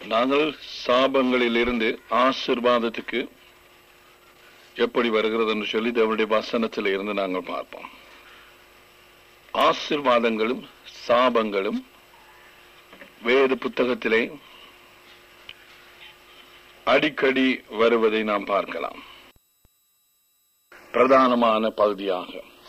நாங்கள் சாபங்களிலிருந்து ஆசீர்வாதத்துக்கு எப்படி வருகிறது என்று சொல்லி தேவனுடைய வசனத்தில் இருந்து நாங்கள் பார்ப்போம். ஆசீர்வாதங்களும் சாபங்களும் வேத புத்தகத்திலே அடிக்கடி வருவதை நாம் பார்க்கலாம். பிரதானமான பகுதியாக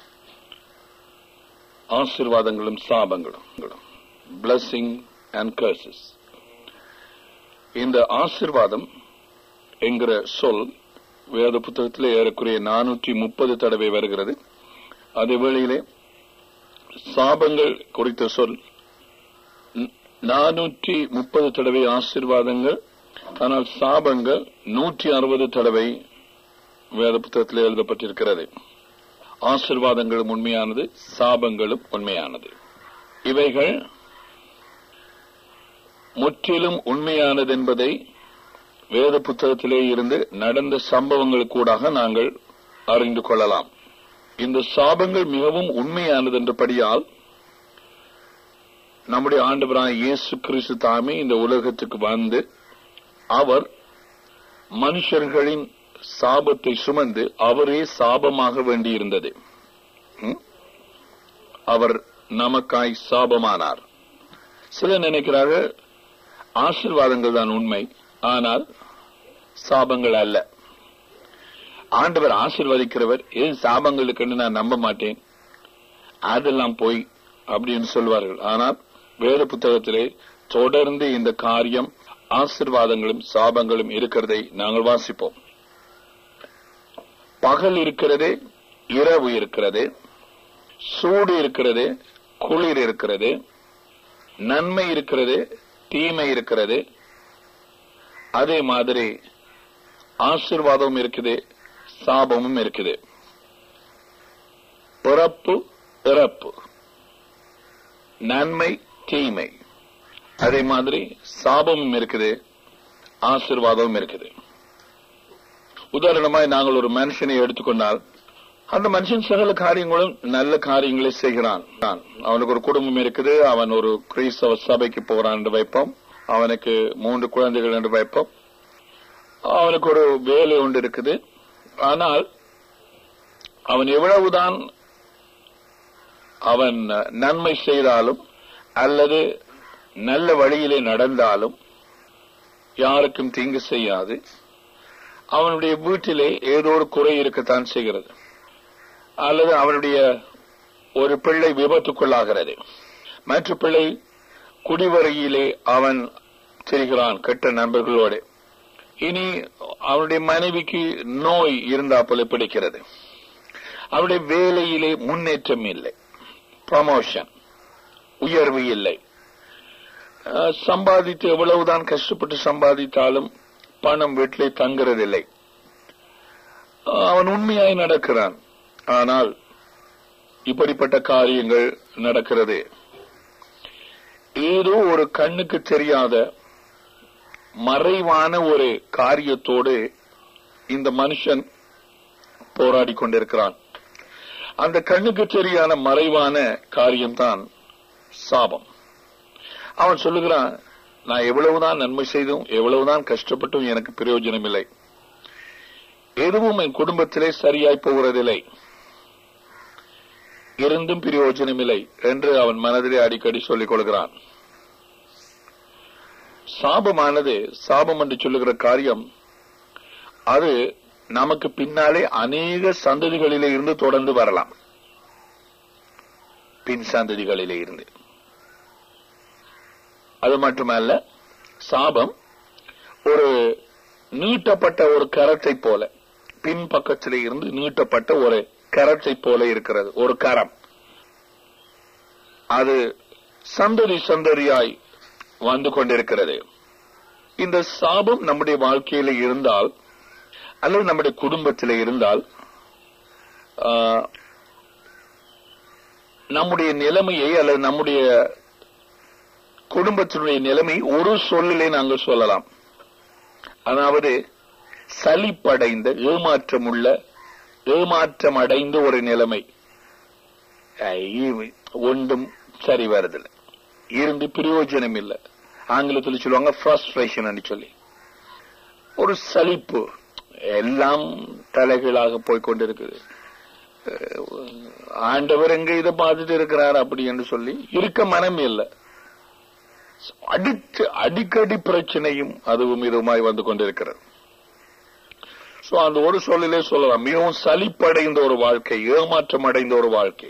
ஆசீர்வாதங்களும் சாபங்களும், blessing and curses. இந்த ஆசீர்வாதம் என்கிற சொல் வேத புத்தகத்திலே ஏறக்குறைய 430 தடவை வருகிறது. அதே வேளையிலே சாபங்கள் குறித்த சொல் 430 தடவை ஆசீர்வாதங்கள், ஆனால் சாபங்கள் 160 தடவை வேத புத்தகத்தில் எழுதப்பட்டிருக்கிறது. ஆசீர்வாதங்களும் உண்மையானது, சாபங்களும் உண்மையானது. இவைகள் முற்றிலும் உண்மையானது என்பதை வேத புத்தகத்திலே இருந்து நடந்த சம்பவங்களுக்கூடாக நாங்கள் அறிந்து கொள்ளலாம். இந்த சாபங்கள் மிகவும் உண்மையானது என்றபடியால் நம்முடைய ஆண்டவரான இயேசு கிறிஸ்து தாமே இந்த உலகத்துக்கு வந்து அவர் மனுஷர்களின் சாபத்தை சுமந்து அவரே சாபமாக வேண்டியிருந்தது. அவர் நமக்காய் சாபமானார். சிலர் நினைக்கிறார்கள் ஆசீர்வாதங்கள் தான் உண்மை, ஆனால் சாபங்கள் அல்ல. ஆண்டவர் ஆசீர்வதிக்கிறவர், ஏன் சாபங்களுக்கு நான் நம்ப மாட்டேன், அதெல்லாம் போய் அப்படின்னு சொல்வார்கள். ஆனால் வேத புத்தகத்திலே தொடர்ந்து இந்த காரியம் ஆசீர்வாதங்களும் சாபங்களும் இருக்கிறதை நாங்கள் வாசிப்போம். பகல் இருக்கிறது, இரவு இருக்கிறது, சூடு இருக்கிறது, குளிர் இருக்கிறது, நன்மை இருக்கிறது, தீமை இருக்கிறது. அதே மாதிரி ஆசீர்வாதமும் இருக்குது, சாபமும் இருக்குது. பிறப்பு இறப்பு, நன்மை தீமை, அதே மாதிரி சாபமும் இருக்குது, ஆசீர்வாதமும் இருக்குது. உதாரணமாய் நாங்கள் ஒரு மனுஷனை எடுத்துக்கொண்டால், அந்த மனுஷன் சகல காரியங்களும் நல்ல காரியங்களை செய்கிறான். அவனுக்கு ஒரு குடும்பம் இருக்குது, அவன் ஒரு கிறிஸ்தவ சபைக்கு போறான் என்று வைப்போம், அவனுக்கு 3 குழந்தைகள் என்று வைப்போம், அவனுக்கு ஒரு வேலை ஒன்று இருக்குது. ஆனால் அவன் எவ்வளவுதான் அவன் நன்மை செய்தாலும் அல்லது நல்ல வழியிலே நடந்தாலும் யாருக்கும் தீங்கு செய்யாது. அவனுடைய வீட்டிலே ஏதோ ஒரு குறை இருக்கத்தான் செய்கிறது, அல்லது அவனுடைய ஒரு பிள்ளை விபத்துக்குள்ளாகிறது, மற்ற பிள்ளை குடிவரையிலே அவன் திரிகிறான் கெட்ட நண்பர்களோடு. இனி அவனுடைய மனைவிக்கு நோய் இருந்தா போல பிடிக்கிறது, அவனுடைய வேலையிலே முன்னேற்றம் இல்லை, ப்ரமோஷன் உயர்வு இல்லை, சம்பாதித்து எவ்வளவுதான் கஷ்டப்பட்டு சம்பாதித்தாலும் பணம் வீட்டிலே தங்குறதில்லை. அவன் உண்மையாய் நடக்கிறான், ஆனால் இப்படிப்பட்ட காரியங்கள் நடக்கிறது. ஏதோ ஒரு கண்ணுக்கு தெரியாத மறைவான ஒரு காரியத்தோடு இந்த மனுஷன் போராடி கொண்டிருக்கிறான். அந்த கண்ணுக்கு தெரியாத மறைவான காரியம்தான் சாபம். அவன் சொல்லுகிறான், நான் எவ்வளவுதான் நன்மை செய்தும் எவ்வளவுதான் கஷ்டப்பட்டும் எனக்கு பிரயோஜனம் இல்லை, எதுவும் என் குடும்பத்திலே சரியாய் போகிறதில்லை, இருந்தும் பிரயோஜனம் இல்லை என்று அவன் மனதிலே அடிக்கடி சொல்லிக் கொள்கிறான். சாபமானது, சாபம் என்று சொல்லுகிற காரியம், அது நமக்கு பின்னாலே அநேக சந்ததிகளிலே இருந்து தொடர்ந்து வரலாம். பின் சந்ததிகளிலே இருந்து. அது மட்டுமல்ல, சாபம் ஒரு நீட்டப்பட்ட ஒரு கரத்தை போல, பின் பக்கத்திலே இருந்து நீட்டப்பட்ட ஒரு கரத்தை போல இருக்கிறது. ஒரு கரம், அது சந்ததி சந்ததியாய் வந்து கொண்டிருக்கிறது. இந்த சாபம் நம்முடைய வாழ்க்கையில இருந்தால் அல்லது நம்முடைய குடும்பத்திலே இருந்தால் நம்முடைய நிலைமையை அல்லது நம்முடைய குடும்பத்தினுடைய நிலைமை ஒரு சொல்லிலே நாங்கள் சொல்லலாம். அதாவது சலிப்படைந்த, ஏமாற்றம் அடைந்த ஒரு நிலைமை. ஒன்றும் சரி வருதில்லை, இருந்து பிரயோஜனம் இல்லை, ஆங்கிலத்தில் சொல்லுவாங்க ஃப்ரஸ்ட்ரேஷன் சொல்லி. ஒரு சலிப்பு, எல்லாம் தலைகீழாக போய்கொண்டிருக்குது. ஆண்டவர் எங்க இதை பார்த்துட்டு இருக்கிறார் அப்படி என்று சொல்லி இருக்க மனம் இல்லை. அடிக்கடி பிரச்சனையும் அதுவும் இதுவுமாய் வந்து கொண்டிருக்கிறது. அந்த ஒரு சொல்லிலே சொல்லலாம், மிகவும் சலிப்படைந்த ஒரு வாழ்க்கை, ஏமாற்றம் அடைந்த ஒரு வாழ்க்கை.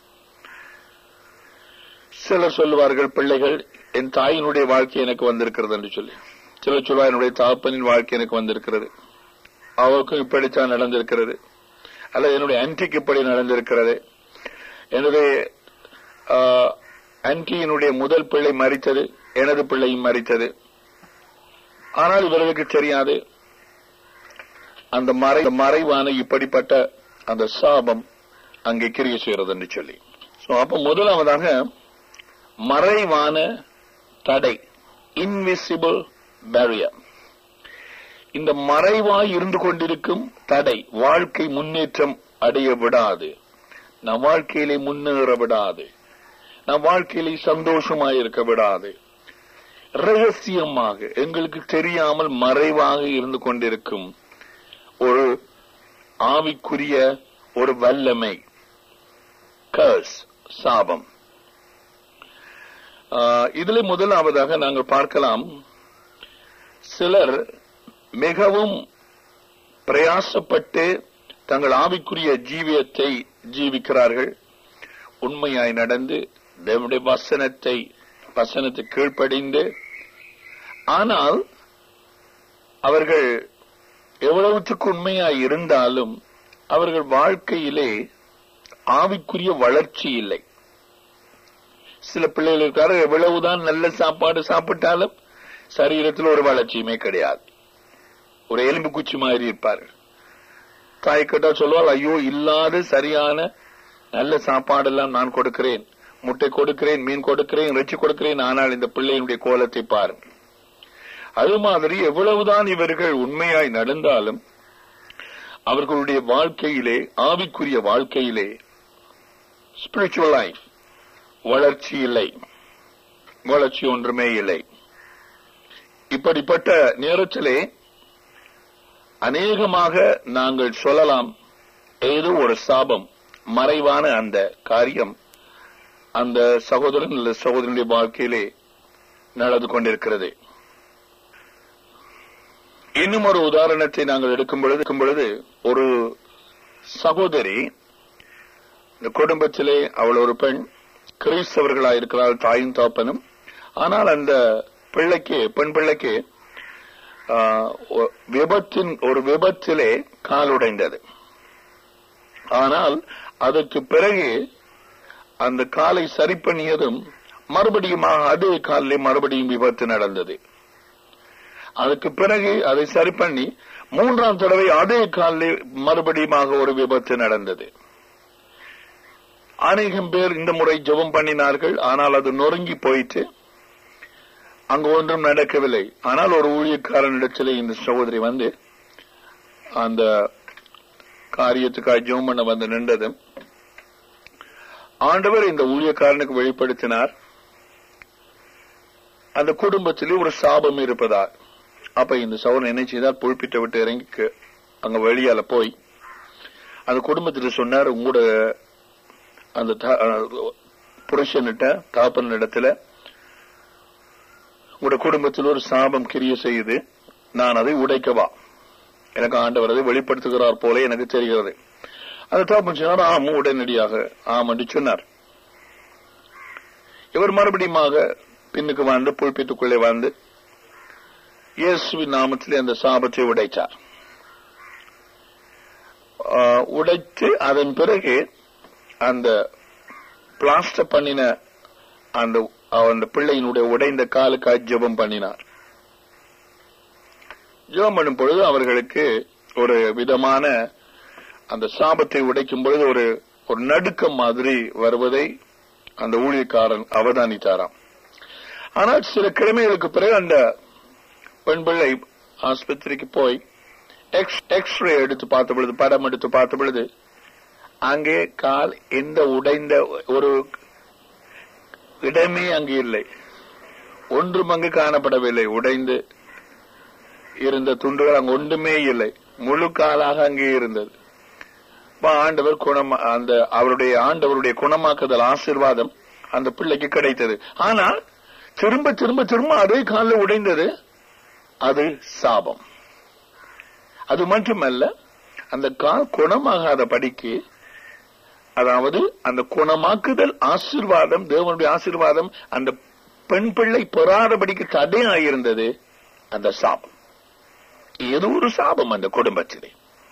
சிலர் சொல்லுவார்கள், பிள்ளைகள் என் தாயினுடைய வாழ்க்கை எனக்கு வந்திருக்கிறது என்று சொல்லி. சிலர் சொல்வார், என்னுடைய தகப்பனின் வாழ்க்கை எனக்கு வந்திருக்கிறது, அவருக்கும் இப்படித்தான் நடந்திருக்கிறது, அல்லது என்னுடைய ஆன்டிக்கு இப்படி நடந்திருக்கிறது, என்னுடைய ஆன்டியினுடைய முதல் பிள்ளை மரித்தது, எனது பிள்ளையும் மரித்தது. ஆனால் இவர்களுக்கு தெரியாது அந்த மறைவான இப்படிப்பட்ட அந்த சாபம் அங்கே கிரியை செய்கிறது என்று சொல்லி. அப்ப முதலாவதாக மறைவான தடை, இன்விசிபிள் பேரியர். இந்த மறைவாய் இருந்து கொண்டிருக்கும் தடை வாழ்க்கை முன்னேற்றம் அடைய விடாது, நம் வாழ்க்கையிலே முன்னேற விடாது, நம் வாழ்க்கையிலே சந்தோஷமாயிருக்க விடாது. ரகசியமாக எங்களுக்கு தெரியாமல் மறைவாக இருந்து கொண்டிருக்கும் ஒரு ஆவிக்குரிய ஒரு வல்லமை, கர்ஸ், சாபம். இதில் முதலாவதாக நாங்கள் பார்க்கலாம், சிலர் மிகவும் பிரயாசப்பட்டு தங்கள் ஆவிக்குரிய ஜீவியத்தை ஜீவிக்கிறார்கள், உண்மையாய் நடந்து தேவனுடைய வசனத்தை கீழ்ப்படிந்து. ஆனால் அவர்கள் எவ்வளவுக்கு உண்மையாய் இருந்தாலும் அவர்கள் வாழ்க்கையிலே ஆவிக்குரிய வளர்ச்சி இல்லை. சில பிள்ளைகள் இருக்காரு, எவ்வளவுதான் நல்ல சாப்பாடு சாப்பிட்டாலும் சரீரத்தில் ஒரு வளர்ச்சியுமே கிடையாது, ஒரு எலும்பு குச்சி மாதிரி இருப்பார்கள். தாய் கேட்டா சொல்லுவாள், ஐயோ இல்லாத சரியான நல்ல சாப்பாடெல்லாம் நான் கொடுக்கிறேன், முட்டை கொடுக்கிறேன், மீன் கொடுக்கிறேன், இறைச்சி கொடுக்கிறேன், ஆனால் இந்த பிள்ளையினுடைய கோலத்தை பாருங்கள். அது மாதிரி எவ்வளவுதான் இவர்கள் உண்மையாய் நடந்தாலும் அவர்களுடைய வாழ்க்கையிலே, ஆவிக்குரிய வாழ்க்கையிலே, ஸ்பிரிச்சுவல் லைஃப் வளர்ச்சி இல்லை, வளர்ச்சி ஒன்றுமே இல்லை. இப்படிப்பட்ட நேரத்திலே அநேகமாக நாங்கள் சொல்லலாம், ஏதோ ஒரு சாபம், மறைவான அந்த காரியம் அந்த சகோதரன் அல்லது சகோதரனுடைய வாழ்க்கையிலே நடந்து கொண்டிருக்கிறது. இன்னும் ஒரு உதாரணத்தை நாங்கள் எடுக்கும் பொழுது ஒரு சகோதரி, இந்த குடும்பத்திலே அவள் ஒரு பெண், கிறிஸ்தவர்களாயிருக்கிறாள், தாயும் தகப்பனும். ஆனால் அந்த பிள்ளைக்கு, பெண் பிள்ளைக்கு ஒரு விபத்திலே கால் உடைந்தது. ஆனால் அதற்கு பிறகு அந்த காலை சரி பண்ணியதும் மறுபடியும் அதே காலிலே மறுபடியும் விபத்து நடந்தது. அதுக்கு பிறகு அதை சரி பண்ணி 3ஆம் தடவை அதே காலில் மறுபடியும் ஒரு விபத்து நடந்தது. அநேகம் பேர் இந்த முறை ஜெபம் பண்ணினார்கள், ஆனால் அது நொறுங்கி போயிட்டு அங்கு ஒன்றும் நடக்கவில்லை. ஆனால் ஒரு ஊழியக்காரனிடத்திலே இந்த சகோதரி வந்து அந்த காரியத்துக்காக ஜெபம் பண்ண வந்து நின்றதும் ஆண்டவர் இந்த ஊழியக்காரனுக்கு வெளிப்படுத்தினார், அந்த குடும்பத்திலே ஒரு சாபம் இருப்பதா. அப்ப இந்த சகோதரன் என்ன செய்தார், புல்பிட்டை விட்டு இறங்கி அங்க வெளியால போய் அந்த குடும்பத்தில் சொன்னார், உங்களோட அந்த புருஷனிட்ட தாப்பன் இடத்துல உங்களோட குடும்பத்தில் ஒரு சாபம் கிரிய செய்யுது, நான் அதை உடைக்கவா, எனக்கு ஆண்டவர் அதை வெளிப்படுத்துகிறார் போல எனக்கு தெரிகிறது. அந்த தாப்பன் சொன்னார், ஆம், உடனடியாக ஆம் என்று சொன்னார். இவர் மறுபடியும் பின்னுக்கு வந்து புல்பிட்டுக்குள்ளே வந்து இயேசுவின் நாமத்திலே அந்த சாபத்தை உடைத்தார். உடைத்து அதன் பிறகு அந்த பிளாஸ்டர் பண்ணின அந்த பிள்ளையினுடைய உடைந்த காலுக்காக ஜெபம் பண்ணினார். ஜெபம் பண்ணும் பொழுது அவர்களுக்கு ஒரு விதமான அந்த சாபத்தை உடைக்கும் பொழுது ஒரு நடுக்கம் மாதிரி வருவதை அந்த ஊழியக்காரன் அவதானித்தாராம். ஆனால் சில கிழமைகளுக்கு பிறகு அந்த பெண் பிள்ளை ஆஸ்பத்திரிக்கு போய் எக்ஸ்ரே எடுத்து பார்த்த பொழுது, படம் எடுத்து பார்த்த பொழுது, அங்கே கால் எந்த உடைந்த ஒரு இடமே அங்கே இல்லை, ஒன்றும் அங்கு காணப்படவில்லை. உடைந்து இருந்த துண்டுகள் அங்கு ஒன்றுமே இல்லை. முழு காலாக அங்கே இருந்தது. ஆண்டவர் ஆண்டவருடைய குணமாக்குதல் ஆசீர்வாதம் அந்த பிள்ளைக்கு கிடைத்தது. ஆனால் திரும்ப திரும்ப திரும்ப அதே காலில் உடைந்தது. அது சாபம். அது மட்டுமல்ல, அந்த கால் குணமாகாத படிக்கு, அதாவது அந்த குணமாக்குதல் ஆசீர்வாதம், தேவனுடைய ஆசீர்வாதம் அந்த பெண் பிள்ளை பெறாதபடிக்கு தடையாயிருந்தது அந்த சாபம். ஏதோ ஒரு சாபம் அந்த குடும்பத்திலே.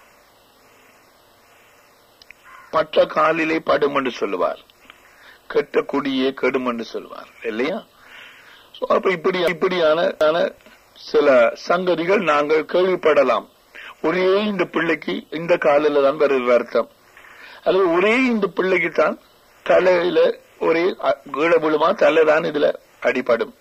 பட்ட காலிலே படும் என்று சொல்லுவார், கெட்ட குடியே கெடும் என்று சொல்வார் இல்லையா? அப்ப இப்படியான சில சங்கதிகள் நாங்கள் கேள்விப்படலாம். ஒரே இந்த பிள்ளைக்கு இந்த காலில தான் வருது வருத்தம், அல்லது ஒரே இந்த பிள்ளைக்கு தான் தலையில ஒரே கீழ விழுமா, தலைதான் இதுல அடிபடும்.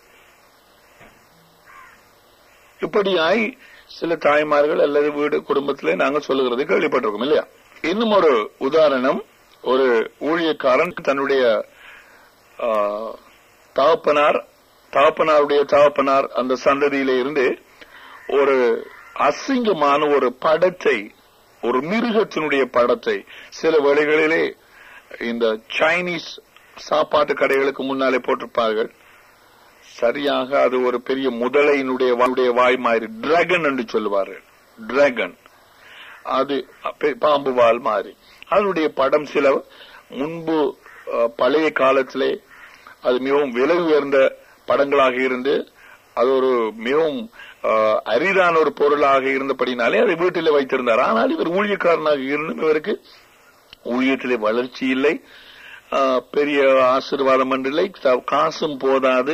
இப்படியாய் சில தாய்மார்கள் அல்லது வீடு குடும்பத்திலே நாங்கள் சொல்லுகிறது கேள்விப்பட்டிருக்கோம் இல்லையா? இன்னும் ஒரு உதாரணம், ஒரு ஊழியக்காரன் தன்னுடைய தகப்பனாருடைய தகப்பனார் அந்த சந்ததியிலே இருந்து ஒரு அசிங்கமான ஒரு படத்தை, ஒரு மிருகத்தினுடைய படத்தை சில வேளைகளிலே இந்த சைனீஸ் சாப்பாட்டு கடைகளுக்கு முன்னாலே போட்டிருப்பார்கள். சரியாக அது ஒரு பெரிய முதலையினுடைய வாய் மாதிரி, டிராகன் என்று சொல்லுவார்கள். டிராகன், அது பாம்பு வால் மாதிரி. அதனுடைய படம் சில முன்பு பழைய காலத்திலே அது மிகவும் விலை உயர்ந்த படங்களாக இருந்து அது ஒரு மிகவும் அரிதான ஒரு பொருளாக இருந்தபடினாலே அதை வீட்டிலே வைத்திருந்தார். ஆனால் இவர் ஊழியக்காரனாக இருந்தும் இவருக்கு ஊழியத்திலே வளர்ச்சி இல்லை, பெரிய ஆசீர்வாதம் இல்லை, காசும் போதாது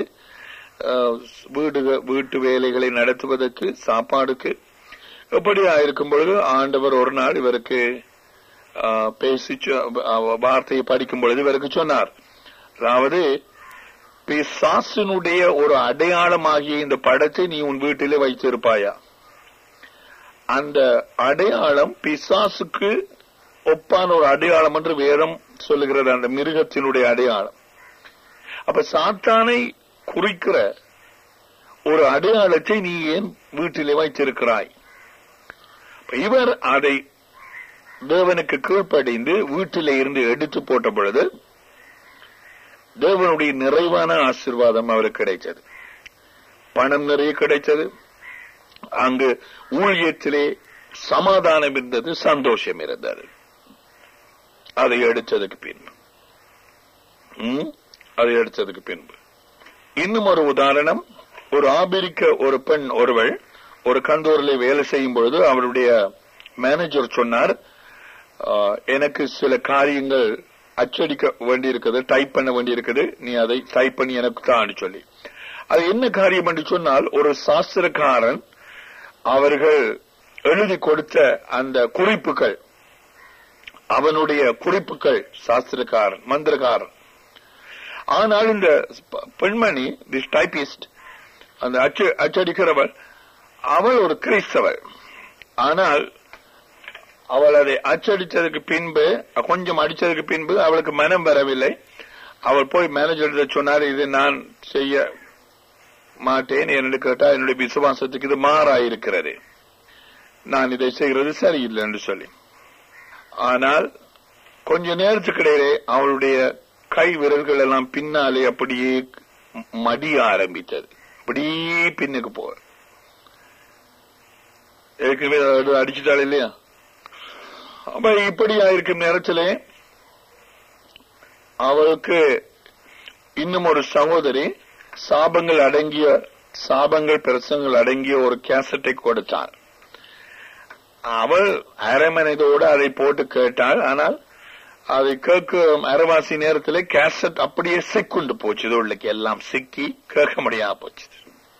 வீட்டு வேலைகளை நடத்துவதற்கு, சாப்பாடுக்கு. எப்படியா இருக்கும் பொழுது ஆண்டவர் ஒரு நாள் இவருக்கு பேசி வார்த்தையை படிக்கும் பொழுது இவருக்கு சொன்னார், அதாவது பிசாசினுடைய ஒரு அடையாளமாகிய இந்த படத்தை நீ உன் வீட்டிலே வைத்திருப்பாயா? அந்த அடையாளம் பிசாசுக்கு ஒப்பான ஒரு அடையாளம் என்று வேதம் சொல்லுகிறது, அந்த மிருகத்தினுடைய அடையாளம். அப்ப சாத்தானை குறிக்கிற ஒரு அடையாளத்தை நீ ஏன் வீட்டிலே வைத்திருக்கிறாய்? இவர் அதை தேவனுக்கு கீழ்ப்படிந்து வீட்டிலே இருந்து எடுத்து போட்ட பொழுது தேவனுடைய நிறைவான ஆசீர்வாதம் அவருக்கு கிடைத்தது. பணம் நிறைய கிடைத்தது. அங்கு ஊழியத்திலே சமாதானம் இருந்தது, சந்தோஷம் இருந்தது. அதை எடுத்ததுக்கு பின்பு இன்னும் ஒரு உதாரணம், ஒரு ஆபிரிக்க ஒரு பெண் ஒருவள் ஒரு கந்தூரிலே வேலை செய்யும் பொழுது அவருடைய மேனேஜர் சொன்னார், எனக்கு சில காரியங்கள் அச்சடிக்க வேண்டியிருக்குது, டைப் பண்ண வேண்டியிருக்குது, நீ அதை டைப் பண்ணி எனக்கு தான் சொல்லி. அது என்ன காரியம் என்று சொன்னால், ஒரு சாஸ்திரக்காரன் அவர்கள் எழுதி கொடுத்த அந்த குறிப்புகள், அவனுடைய குறிப்புகள், சாஸ்திரக்காரன் மந்திரக்காரன். ஆனால் இந்த பெண்மணி, திஸ் டைபிஸ்ட், அந்த அச்சடிக்கிறவள், அவள் ஒரு கிறிஸ்தவள். ஆனால் அவள் அதை அச்சடிச்சதுக்கு பின்பு, கொஞ்சம் அடிச்சதுக்கு பின்பு அவளுக்கு மனம் வரவில்லை. அவள் போய் மேனேஜர் சொன்னார், இது நான் செய்ய மாட்டேன் என்று கேட்டா, என்னுடைய விசுவாசத்துக்கு இது மாறாயிருக்கிறது, நான் இதை செய்கிறது சரியில்லை என்று சொல்லி. ஆனால் கொஞ்ச நேரத்துக்கு இடையே அவளுடைய கை விரல்கள் எல்லாம் பின்னாலே அப்படியே மடிய ஆரம்பித்தது. அப்படியே பின்னுக்கு போற, ஏற்கனவே அடிச்சுட்டாள் இல்லையா? அப்ப இப்படி ஆயிருக்கும் நேரத்திலே அவளுக்கு இன்னும் ஒரு சகோதரி சாபங்கள் பிரசங்கள் அடங்கிய ஒரு கேசட்டை கொடுத்தாள். அவள் அரமனைதோடு அதை போட்டு கேட்டாள். ஆனால் அதை கேட்க அரைவாசி நேரத்திலே கேசட் அப்படியே சிக்குண்டு போச்சு, உள்ளுக்கு எல்லாம் சிக்கி கேட்க முடியாம போச்சு.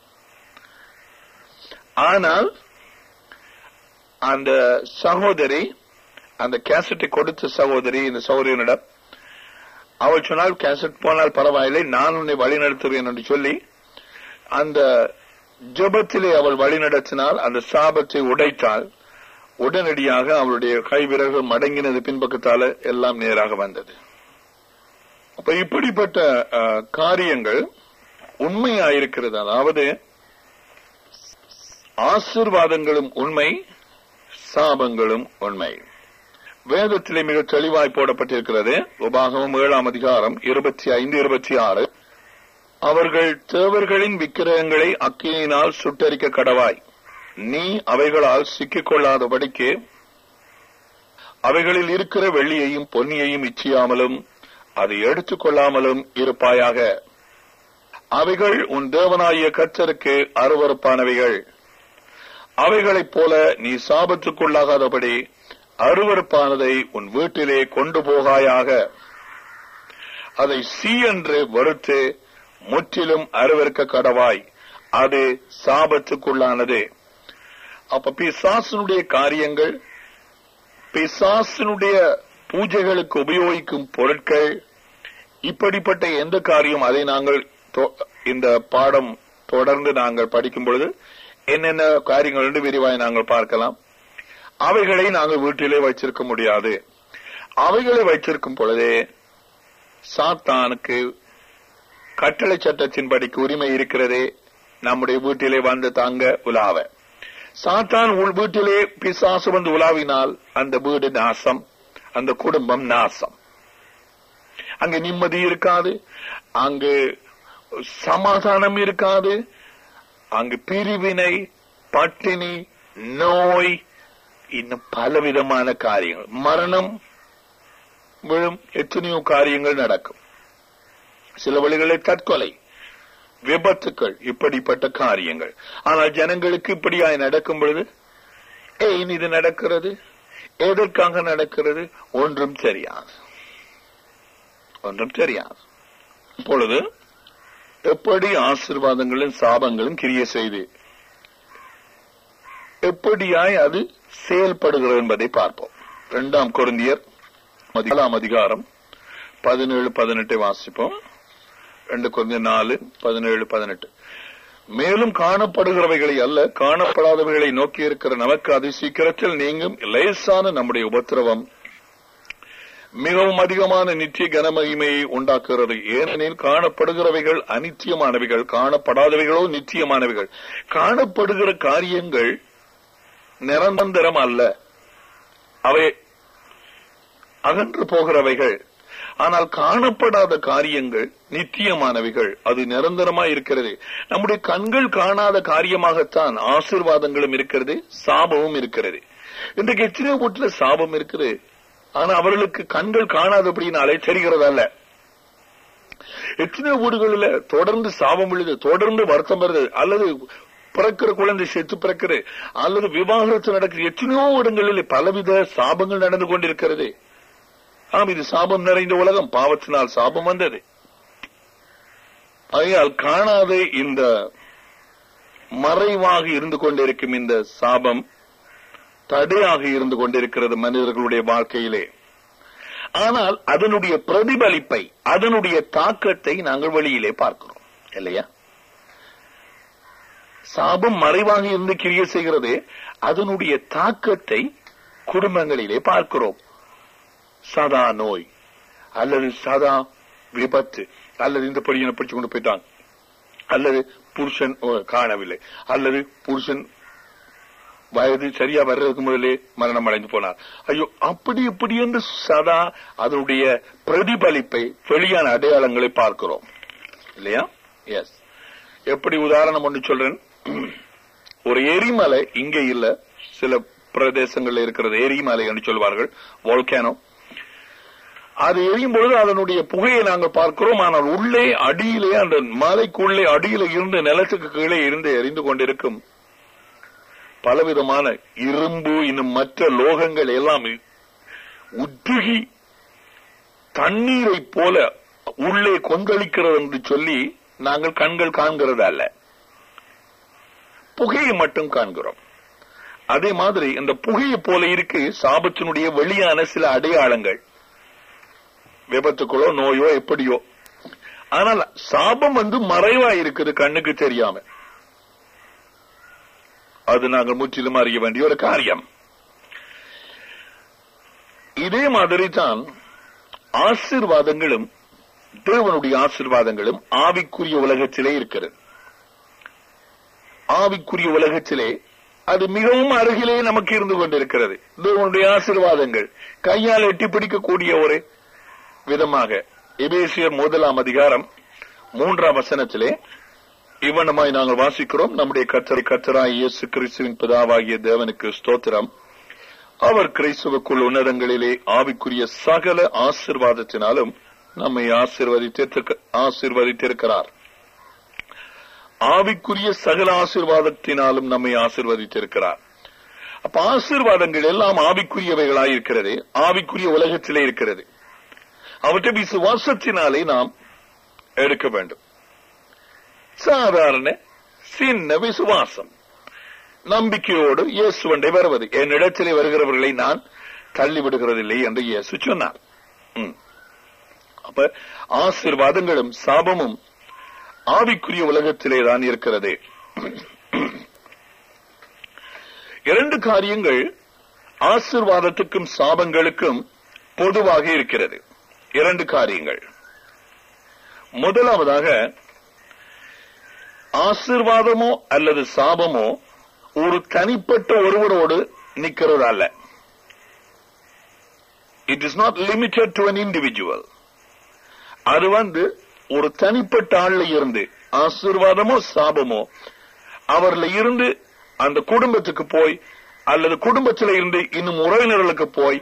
ஆனால் அந்த சகோதரி, அந்த கேசட்டை கொடுத்த சகோதரி, இந்த சகோதரியினிடம் அவள் சொன்னால், கேசட் போனால் பரவாயில்லை, நான் உன்னை வழி நடத்துவேன் என்று சொல்லி அந்த ஜெபத்திலே அவள் வழி நடத்தினால், அந்த சாபத்தை உடைத்தால் உடனடியாக அவளுடைய கை விரல்கள் மடங்கினது, பின்பக்கத்தால எல்லாம் நேராக வந்தது. அப்ப இப்படிப்பட்ட காரியங்கள் உண்மையாயிருக்கிறது. அதாவது ஆசீர்வாதங்களும் உண்மை, சாபங்களும் உண்மை. வேதத்திலே மிக தெளிவாய் போடப்பட்டிருக்கிறது. உபாகமம் 7ஆம் அதிகாரம் 25, 26. அவர்கள் தேவர்களின் விக்கிரகங்களை அக்கினியினால் சுட்டரிக்க கடவாய். நீ அவைகளால் சிக்கிக் கொள்ளாதபடிக்கு அவைகளில் இருக்கிற வெள்ளியையும் பொன்னியையும் இச்சியாமலும் அதை எடுத்துக் கொள்ளாமலும் இருப்பாயாக. அவைகள் உன் தேவனாகிய கர்த்தருக்கு அருவருப்பானவைகள். அவைகளைப் போல நீ சாபத்துக்குள்ளாகாதபடி அருவருப்பானதை உன் வீட்டிலே கொண்டு போகாயாக. அதை சீ என்று வறுத்து முற்றிலும் அருவருக்க கடவாய். அது சாபத்துக்குள்ளானது. அப்ப பிசாசனுடைய காரியங்கள், பிசாசனுடைய பூஜைகளுக்கு உபயோகிக்கும் பொருட்கள், இப்படிப்பட்ட எந்த காரியம், அதை நாங்கள் இந்த பாடம் தொடர்ந்து நாங்கள் படிக்கும் பொழுது என்னென்ன காரியங்கள் என்று விரிவாய் நாங்கள் பார்க்கலாம். அவைகளை நாங்கள் வீட்டிலே வைச்சிருக்க முடியாது. அவைகளை வைச்சிருக்கும் பொழுதே சாத்தானுக்கு கட்டளை சட்டத்தின்படிக்கு உரிமை இருக்கிறதே நம்முடைய வீட்டிலே வந்து தாங்க உலாவ. சாத்தான் வீட்டிலே பிசாசு வந்து உலாவினால் அந்த வீடு நாசம், அந்த குடும்பம் நாசம். அங்கு நிம்மதி இருக்காது, அங்கு சமாதானம் இருக்காது, அங்கு பிரிவினை, பட்டினி, நோய், இன்னும் பலவிதமான காரியங்கள், மரணம் விழும், எத்தனையோ காரியங்கள் நடக்கும். சில வழிகளில் தற்கொலை, விபத்துக்கள், இப்படிப்பட்ட காரியங்கள். ஆனால் ஜனங்களுக்கு இப்படியாய் நடக்கும் பொழுது ஏன் இது நடக்கிறது, எதற்காக நடக்கிறது, ஒன்றும் தெரியாது. இப்பொழுது எப்படி ஆசீர்வாதங்களும் சாபங்களும் கிரியை செய்து எப்படியாய் அது செயல்படுகிறது என்பதை பார்ப்போம். 2 கொரிந்தியர் 4ஆம் அதிகாரம் 17-18 வாசிப்போம். 2 கொரிந்தியர் 4:17-18. மேலும் காணப்படுகிறவைகளை அல்ல, காணப்படாதவைகளை நோக்கி இருக்கிற நமக்கு அது சீக்கிரத்தில் நீங்கும் லேசான நம்முடைய உபத்திரவம் மிகவும் அதிகமான நித்திய கனமகிமையை உண்டாக்குகிறது. ஏனெனில் காணப்படுகிறவைகள் அநித்தியமானவைகள், காணப்படாதவைகளோ நித்தியமானவைகள். காணப்படுகிற காரியங்கள் நிரந்தரம் அல்ல, அவை அகன்று போகிறவைகள். ஆனால் காணப்படாத காரியங்கள் நித்தியமானவைகள், அது நிரந்தரமாய் இருக்கிறது. நம்முடைய கண்கள் காணாத காரியமாகத்தான் ஆசீர்வாதங்களும் இருக்கிறது, சாபமும் இருக்கிறது. இன்றைக்கு எத்தனையோ வீட்டுல சாபம் இருக்குது, ஆனா அவர்களுக்கு கண்கள் காணாதபடினாலே தெரிகிறதல்ல. எத்தனையோ வீடுகளில் தொடர்ந்து சாபம் விழுது, தொடர்ந்து வருத்தம் வருது, அல்லது பிறக்கிற குழந்தை செத்து பிறக்கிறது, அல்லது விவாகரத்து நடக்குது. எத்தனையோ இடங்களில் பலவித சாபங்கள் நடந்து கொண்டிருக்கிறது. ஆம், இது சாபம் நிறைந்த உலகம், பாவத்தினால் சாபம் வந்தது. ஆகையால் காணாத இந்த மறைவாக இருந்து கொண்டிருக்கும் இந்த சாபம் தடையாக இருந்து கொண்டிருக்கிறது மனிதர்களுடைய வாழ்க்கையிலே. ஆனால் அதனுடைய பிரதிபலிப்பை, அதனுடைய தாக்கத்தை நாங்கள் வெளியிலே பார்க்கிறோம் இல்லையா? சாபம் மறைவாக இருந்து கிரியை செய்கிறது, அதனுடைய தாக்கத்தை குடும்பங்களிலே பார்க்கிறோம். சதா நோய், அல்லது சதா விபத்து, அல்லது இந்த படியை படிச்சு கொண்டு போயிட்டாங்க, அல்லது புருஷன் காணவில்லை, அல்லது புருஷன் வயது சரியா வர்றதுக்கு முதலே மரணம் அடைந்து போனார். ஐயோ, அப்படி இப்படி என்று சதா அதனுடைய பிரதிபலிப்பை, வெளியான அடையாளங்களை பார்க்கிறோம் இல்லையா? எஸ். எப்படி உதாரணம் ஒன்று சொல்றேன். ஒரு எரிமலை இங்கே இல்ல, சில பிரதேசங்கள்ல இருக்கிறது எரிமலை என்று சொல்வார்கள், வோல்கானோ. அது எரியும் பொழுது அதனுடைய புகையை நாங்கள் பார்க்கிறோம். ஆனால் உள்ளே அடியிலே, அந்த மலைக்குள்ளே அடியில இருந்து நிலத்துக்கு கீழே இருந்து எரிந்து கொண்டிருக்கும் பலவிதமான இரும்பு, இன்னும் மற்ற லோகங்கள் எல்லாம் உருகி தண்ணீரை போல உள்ளே கொந்தளிக்கிறது என்று சொல்லி நாங்கள் கண்கள் காண்கிறது அல்ல, புகையை மட்டும் காண்கிறோம். அதே மாதிரி இந்த புகையை போல இருக்கு சாபத்தினுடைய வெளியான சில அடையாளங்கள், விபத்துக்களோ நோயோ எப்படியோ. ஆனால் சாபம் மறைவா இருக்குது, கண்ணுக்கு தெரியாம. அது நாங்கள் முற்றிலும் அறிய வேண்டிய ஒரு காரியம். இதே மாதிரி தான் ஆசீர்வாதங்களும் தேவனுடைய ஆசீர்வாதங்களும் ஆவிக்குரிய உலகத்திலே இருக்கிறது. ஆவிக்குரிய உலகத்திலே அது மிகவும் அருகிலே நமக்கு இருந்து கொண்டிருக்கிறது. தேவனுடைய ஆசீர்வாதங்கள் கையால் எட்டி பிடிக்கக்கூடிய ஒரு விதமாக எபேசியர் 1 அதிகாரம் 3 வசனத்திலே இவ்வனமாய் நாங்கள் வாசிக்கிறோம். நம்முடைய கர்த்தராய் இயேசு கிறிஸ்துவின் பிதாவாகிய தேவனுக்கு ஸ்தோத்திரம். அவர் கிறிஸ்துவுக்குள் உன்னதங்களிலே ஆவிக்குரிய சகல ஆசீர்வாதத்தினாலும் நம்மை ஆசீர்வதித்திருக்கிறார். ஆவிக்குரிய சகல ஆசீர்வாதத்தினாலும் நம்மை ஆசீர்வதித்திருக்கிறார். அப்ப ஆசீர்வாதங்கள் எல்லாம் ஆவிக்குரியவைகளாய் இருக்கிறது, ஆவிக்குரிய உலகத்திலே இருக்கிறது. அவற்றை விசுவாசத்தினாலே நாம் எடுக்க வேண்டும். சாதாரண சின்ன விசுவாசம், நம்பிக்கையோடு இயேசுவண்டை வருவது. என்னிடத்திலே வருகிறவர்களை நான் தள்ளிவிடுகிறதில்லை என்று இயேசு சொன்னார். அப்ப ஆசீர்வாதங்களும் சாபமும் ஆவிக்குரிய உலகத்திலே தான் இருக்கிறது. 2 காரியங்கள் ஆசீர்வாதத்துக்கும் சாபங்களுக்கும் பொதுவாக இருக்கிறது. 2 காரியங்கள். முதலாவதாக, ஆசீர்வாதமோ அல்லது சாபமோ ஒரு தனிப்பட்ட ஒருவரோடு நிற்கிறது அல்ல. It is not limited to an individual. அது ஒரு தனிப்பட்ட ஆள்ல இருந்து ஆசீர்வாதமோ சாபமோ அவர்ல இருந்து அந்த குடும்பத்துக்கு போய் அல்லது குடும்பத்தில இருந்து இன்னும் உறவினர்களுக்கு போய்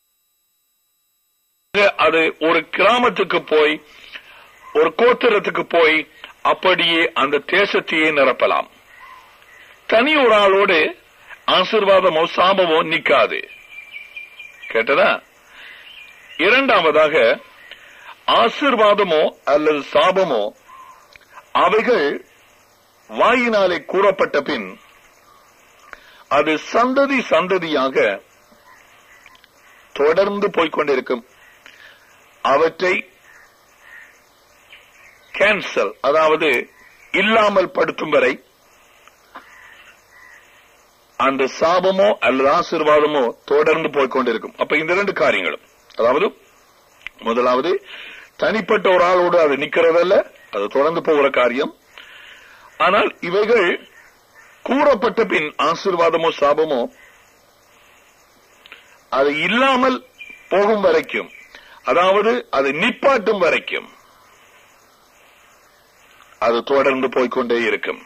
அது ஒரு கிராமத்துக்கு போய் ஒரு கோத்திரத்துக்கு போய் அப்படியே அந்த தேசத்தையே நிரப்பலாம். தனி ஒரு ஆளோடு ஆசீர்வாதமோ சாபமோ நிக்காது. கேட்டதா? இரண்டாவதாக, ஆசீர்வாதமோ அல்லது சாபமோ அவைகள் வாயினாலே கூறப்பட்ட பின் அது சந்ததி சந்ததியாக தொடர்ந்து போய்கொண்டிருக்கும். அவற்றை கேன்சல், அதாவது இல்லாமல் படுத்தும் வரை அந்த சாபமோ அல்லது ஆசீர்வாதமோ தொடர்ந்து போய்கொண்டிருக்கும். அப்ப இந்த 2 காரியங்களும், அதாவது முதலாவது தனிப்பட்ட ஒரு ஆளோடு அது நிக்கிறதல்ல, அது தொடர்ந்து போகிற காரியம். ஆனால் இவைகள் கூறப்பட்ட பின் ஆசீர்வாதமோ சாபமோ அது இல்லாமல் போகும் வரைக்கும், அதாவது அது நிப்பாட்டும் வரைக்கும் அது தொடர்ந்து போய்கொண்டே இருக்கும்.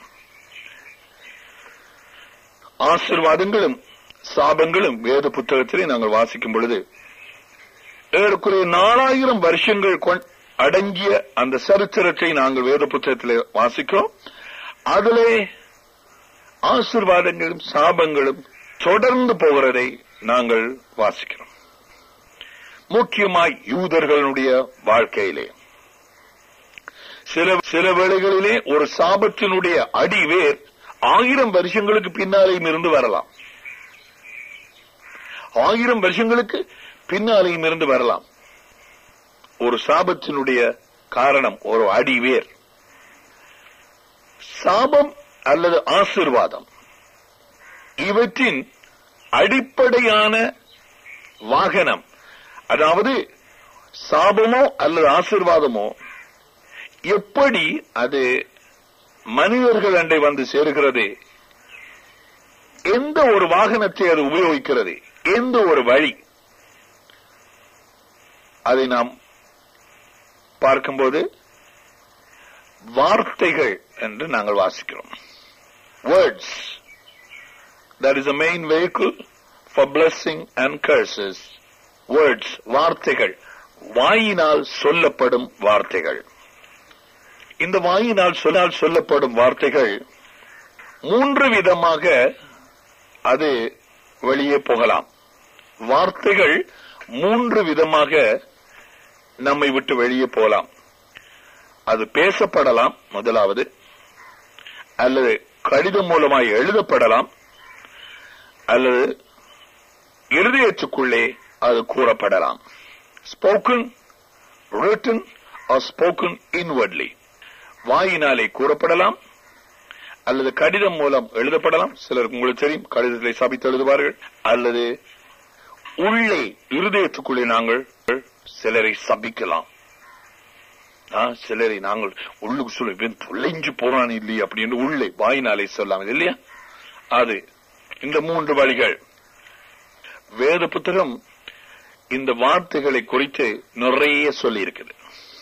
ஆசீர்வாதங்களும் சாபங்களும் வேத புத்தகத்திலே நாங்கள் வாசிக்கும் பொழுது ஏறக்குறைய 4000 வருஷங்கள் அடங்கிய அந்த சரித்திரத்தை நாங்கள் வேத புத்தகத்திலே வாசிக்கிறோம். அதிலே ஆசீர்வாதங்களும் சாபங்களும் தொடர்ந்து போகிறதை நாங்கள் வாசிக்கிறோம். முக்கியமாய் யூதர்களுடைய வாழ்க்கையிலே சில வேளைகளிலே ஒரு சாபத்தினுடைய அடிவேர் 1000 வருஷங்களுக்கு பின்னாலேயும் இருந்து வரலாம். 1000 வருஷங்களுக்கு பின்னாலேயும் இருந்து வரலாம். ஒரு சாபத்தினுடைய காரணம் ஒரு அடிவேர். சாபம் அல்லது ஆசீர்வாதம் இவற்றின் அடிப்படையான வாகனம், அதாவது சாபமோ அல்லது ஆசீர்வாதமோ எப்படி அது மனிதர்கள் அண்டை வந்து சேருகிறது, எந்த ஒரு வாகனத்தை அது உபயோகிக்கிறது, எந்த ஒரு வழி, அதை நாம் பார்க்கும்போது வார்த்தைகள் என்று நாங்கள் வாசிக்கிறோம். Words, that is the main vehicle for blessing and curses. Words, வார்த்தைகள், வாயினால் சொல்லப்படும் வார்த்தைகள். இந்த வாயினால் சொல்லப்படும் வார்த்தைகள் 3 விதமாக அது வெளியே போகலாம். வார்த்தைகள் 3 விதமாக நம்மை விட்டு வெளியே போகலாம். அது பேசப்படலாம் முதலாவது, அல்லது கடிதம் மூலமாய் எழுதப்படலாம், அல்லது இருதயத்துக்குள்ளே அது கூறப்படலாம். Spoken, written or spoken inwardly. வாயினாலே கூறப்படலாம் அல்லது கடிதம் மூலம் எழுதப்படலாம். சிலருக்கு உங்களுக்கு தெரியும், கடிதத்தை சபித்து எழுதுவார்கள். அல்லது உள்ளே இருதயத்துக்குள்ளே நாங்கள் சிலரை சபிக்கலாம். சிலரை நாங்கள் உள்ளுக்கு சொல்ல தொலைஞ்சு போறான் இல்லையா அப்படின்னு உள்ளே வாயினாலே சொல்லாமல் இல்லையா. அது இந்த 3 வழிகள். வேத புத்தகம் இந்த வார்த்தைகளை குறித்து நிறைய சொல்லி இருக்குது.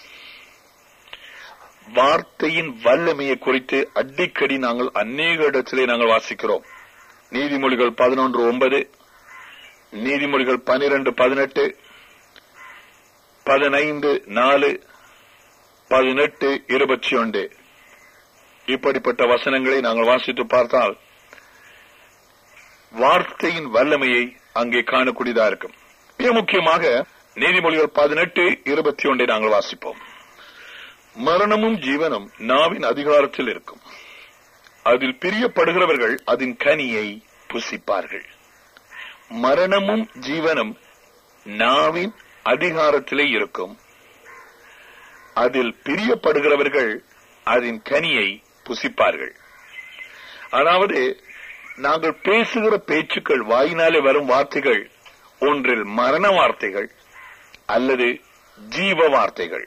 வார்த்தையின் வல்லமையை குறித்து அடிக்கடி நாங்கள் அநேக இடத்திலே நாங்கள் வாசிக்கிறோம். நீதிமொழிகள் 11:9, நீதிமொழிகள் 12:18, 15:4, 18:21 இப்படிப்பட்ட வசனங்களை நாங்கள் வாசித்து பார்த்தால் வார்த்தையின் வல்லமையை அங்கே காணக்கூடியதா இருக்கும். மிக முக்கியமாக நீதிமொழிகள் 18:21 நாங்கள் வாசிப்போம். மரணமும் ஜீவனும் நாவின் அதிகாரத்தில் இருக்கும், அதில் பிரியப்படுகிறவர்கள் அதன் கனியை புசிப்பார்கள். மரணமும் ஜீவனும் நாவின் அதிகாரத்திலே இருக்கும், அதில் பிரியப்படுகிறவர்கள் அதன் கனியை புசிப்பார்கள். அதாவது நாங்கள் பேசுகிற பேச்சுக்கள், வாயினாலே வரும் வார்த்தைகள் ஒன்றில் மரண வார்த்தைகள் அல்லது ஜீவ வார்த்தைகள்.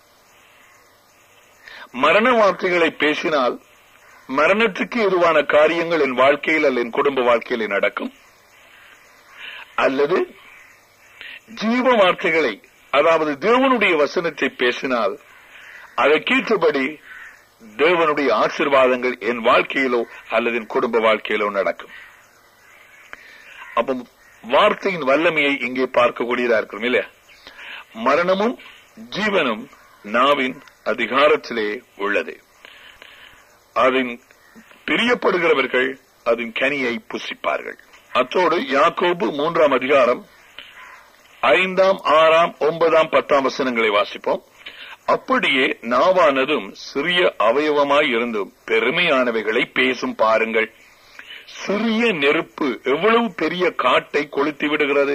மரண வார்த்தைகளை பேசினால் மரணத்துக்கு எதுவான காரியங்கள் என் வாழ்க்கையில் அல்ல என் குடும்ப வாழ்க்கையில் நடக்கும். அல்லது ஜீவ வார்த்தைகளை, அதாவது தேவனுடைய வசனத்தை பேசினால் அதற்கேற்றபடி தேவனுடைய ஆசீர்வாதங்கள் என் வாழ்க்கையிலோ அல்லது என் குடும்ப வாழ்க்கையிலோ நடக்கும். அப்போ வார்த்தையின் வல்லமையை இங்கே பார்க்கக்கூடியதா இருக்கும் இல்லையா. மரணமும் ஜீவனும் நாவின் அதிகாரத்திலே உள்ளது, அதன் பிரியப்படுகிறவர்கள் அதன் கனியை புசிப்பார்கள். அத்தோடு யாக்கோபு 3ஆம் அதிகாரம் 5ஆம் 6ஆம் 9ஆம் 10ஆம் வசனங்களை வாசிப்போம். அப்படியே நாவானதும் சிறிய அவயவமாய் இருந்தும் பெருமையானவைகளை பேசும் பாருங்கள். சிறிய நெருப்பு எவ்வளவு பெரிய காட்டை கொளுத்தி விடுகிறது.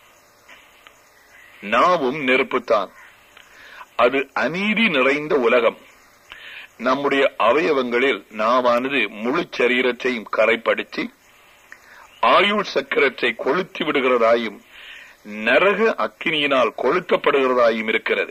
நாவும் நெருப்புத்தான். அது அநீதி நிறைந்த உலகம். நம்முடைய அவயவங்களில் நாவானது முழு சரீரத்தையும் கரைப்படுத்தி ஆயுள் சக்கரத்தை கொளுத்தி விடுகிறதாயும் நரக அக்கினியினால் கொளுத்தப்படுகிறதாயும் இருக்கிறது.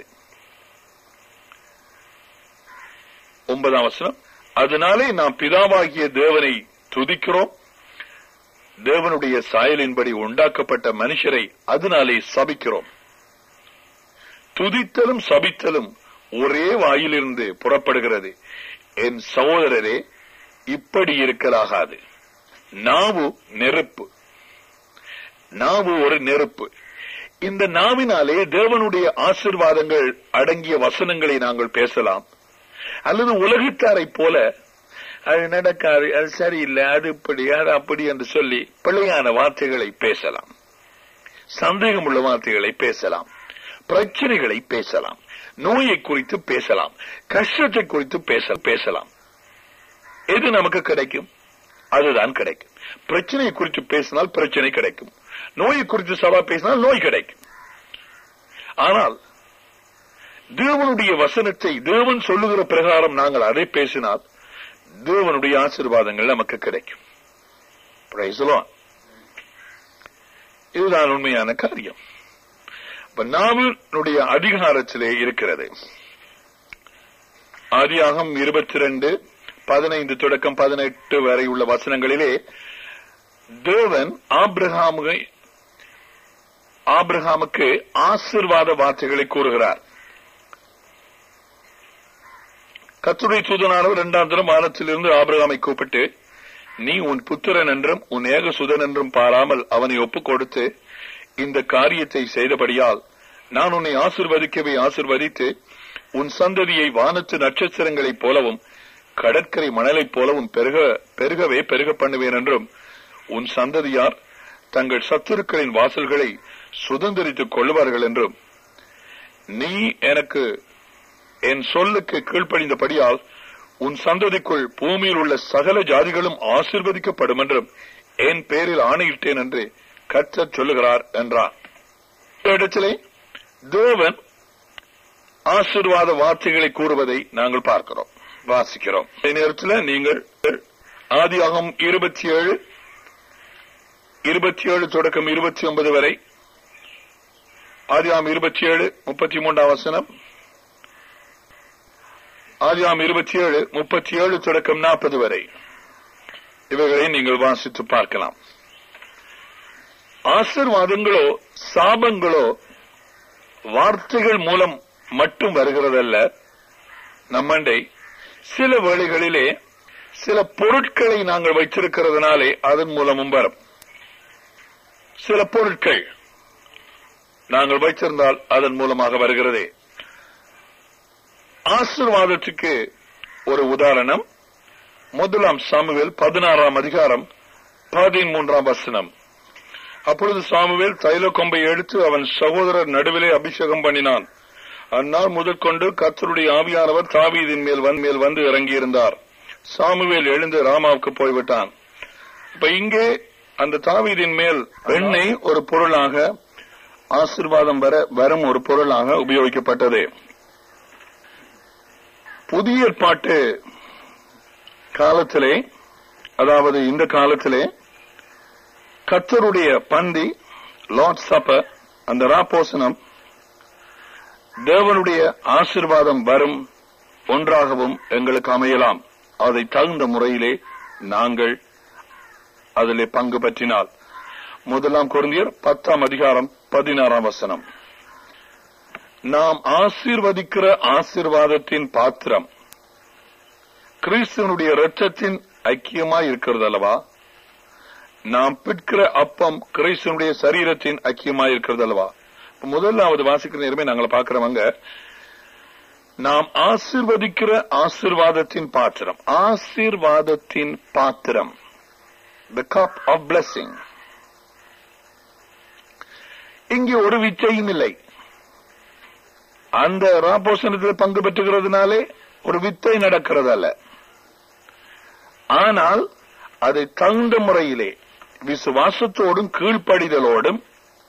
9ஆம் வசனம், அதனாலே நாம் பிதாவாகிய தேவனை துதிக்கிறோம், தேவனுடைய சாயலின்படி உண்டாக்கப்பட்ட மனுஷரை அதனாலே சபிக்கிறோம். துதித்தலும் சபித்தலும் ஒரே வாயிலிருந்து புறப்படுகிறது. என் சகோதரரே, இப்படி இருக்கலாகாது. நாவு நெருப்பு, நாவு ஒரு நெருப்பு. இந்த நாவினாலே தேவனுடைய ஆசீர்வாதங்கள் அடங்கிய வசனங்களை நாங்கள் பேசலாம். அல்லது உலகத்தாரை போல அது நடக்காது, அது சரியில்லை, அது இப்படி அது அப்படி என்று சொல்லி பிழையான வார்த்தைகளை பேசலாம், சந்தேகம் உள்ள வார்த்தைகளை பேசலாம், பிரச்சனைகளை பேசலாம், நோயை குறித்து பேசலாம், கஷ்டத்தை குறித்து பேசலாம். எது நமக்கு கிடைக்கும்? அதுதான் கிடைக்கும். பிரச்சனையை குறித்து பேசினால் பிரச்சனை கிடைக்கும், நோயை குறித்து சபா பேசினால் நோய் கிடைக்கும். ஆனால் தேவனுடைய வசனத்தை தேவன் சொல்லுகிற பிரகாரம் நாங்கள் அதை பேசினால் தேவனுடைய ஆசீர்வாதங்கள் நமக்கு கிடைக்கும். இதுதான் உண்மையான காரியம். நாவினுடைய அதிகாரத்திலே இருக்கிறது. ஆதியாகமம் 22:15 தொடக்கம் 18 வரை உள்ள வசனங்களிலே தேவன் ஆபிரகாமுக்கு ஆசீர்வாத வார்த்தைகளை கூறுகிறார். கர்த்தருடைய தூதனானவர் 2ஆம் தினம் வானத்திலிருந்து ஆபிரகாமை கூப்பிட்டு, நீ உன் புத்திரன் என்றும் உன் ஏகசுதன் என்றும் பாராமல் அவனை ஒப்புக் கொடுத்து இந்த காரியத்தை செய்தபடியால் நான் உன்னை ஆசீர்வதிக்கவே ஆசீர்வதித்து உன் சந்ததியை வானத்து நட்சத்திரங்களைப் போலவும் கடற்கரை மணலைப் போலவும் பெருகவே பெருக பண்ணுவேன் என்றும் உன் சந்ததியார் தங்கள் சத்துருக்களின் வாசல்களை சுதந்திரித்துக் கொள்வார்கள் என்றும் நீ எனக்கு என் சொல்லுக்கு கீழ்ப்படிந்தபடியால் உன் சந்ததிக்குள் பூமியில் உள்ள சகல ஜாதிகளும் ஆசீர்வதிக்கப்படும் என்றும் என் பேரில் ஆணையிட்டேன் என்று கர்த்தர் சொல்லுகிறார் என்றார். இடத்திலே தேவன் ஆசீர்வாத வார்த்தைகளை கூறுவதை நாங்கள் பார்க்கிறோம், வாசிக்கிறோம். இந்த நேரத்தில் நீங்கள் ஆதியாகமம் 27 தொடக்கம் 29 வரை, ஆதியாகமம் 27:33 வசனம், ஆதியாகமம் 27 37 தொடக்கம் 40 வரை இவைகளை நீங்கள் வாசித்து பார்க்கலாம். ஆசீர்வாதங்களோ சாபங்களோ வார்த்தைகள் மூலம் மட்டும் வருகிறதல்ல. நம்மண்டை சில வேளைகளிலே சில பொருட்களை நாங்கள் வைத்திருக்கிறதுனாலே அதன் மூலமும் வரும். சில பொருட்கள் நாங்கள் வைத்திருந்தால் அதன் மூலமாக வருகிறதே. ஆசீர்வாதத்துக்கு ஒரு உதாரணம் 1 சாமுவேல் 16 அதிகாரம் 13 வசனம். அப்பொழுது சாமுவேல் தைல கொம்பை எடுத்து அவன் சகோதரர் நடுவிலே அபிஷேகம் பண்ணினான். அந்நாள் முதற்கொண்டு கர்த்தருடைய ஆவியானவர் தாவீதின் மேல் வந்து இறங்கியிருந்தார். சாமுவேல் எழுந்து ராமாவுக்கு போய்விட்டான். இப்ப இங்கே அந்த தாவீதின் மேல் எண்ணெய் ஒரு பொருளாக, ஆசீர்வாதம் வரும் ஒரு பொருளாக உபயோகிக்கப்பட்டது. புதிய ஏற்பாட்டு காலத்திலே, அதாவது இந்த காலத்திலே கர்த்தருடைய பந்தி, லார்ட் சப்பர், அந்த ராப்போசனம் தேவனுடைய ஆசீர்வாதம் வரும் ஒன்றாகவும் எங்களுக்கு அமையலாம். அதை தகுந்த முறையிலே நாங்கள் அதிலே பங்கு பற்றினால். 1 கொரிந்தியர் 10 அதிகாரம் 16 வசனம். நாம் ஆசீர்வதிக்கிற ஆசீர்வாதத்தின் பாத்திரம் கிறிஸ்துவனுடைய இரத்தத்தின் ஐக்கியமாய் இருக்கிறது அல்லவா? நாம் பிற்கிற அப்பம் கிறிஸ்துவனுடைய சரீரத்தின் ஐக்கியமாய் இருக்கிறது அல்லவா? முதலாவது வாசிக்கிற நேரமே நாங்கள் பார்க்கிறவங்க, நாம் ஆசீர்வதிக்கிற ஆசீர்வாதத்தின் பாத்திரம், ஆசீர்வாதத்தின் பாத்திரம், the cup of blessing. இங்கே ஒரு வித்தையும் இல்லை. அந்த ராப்போசனத்தில் பங்கு பெற்றுகிறதுனாலே ஒரு வித்தை நடக்கிறதல்ல. ஆனால் அதை தகுந்த முறையிலே விசுவாசத்தோடும் கீழ்ப்படிதலோடும்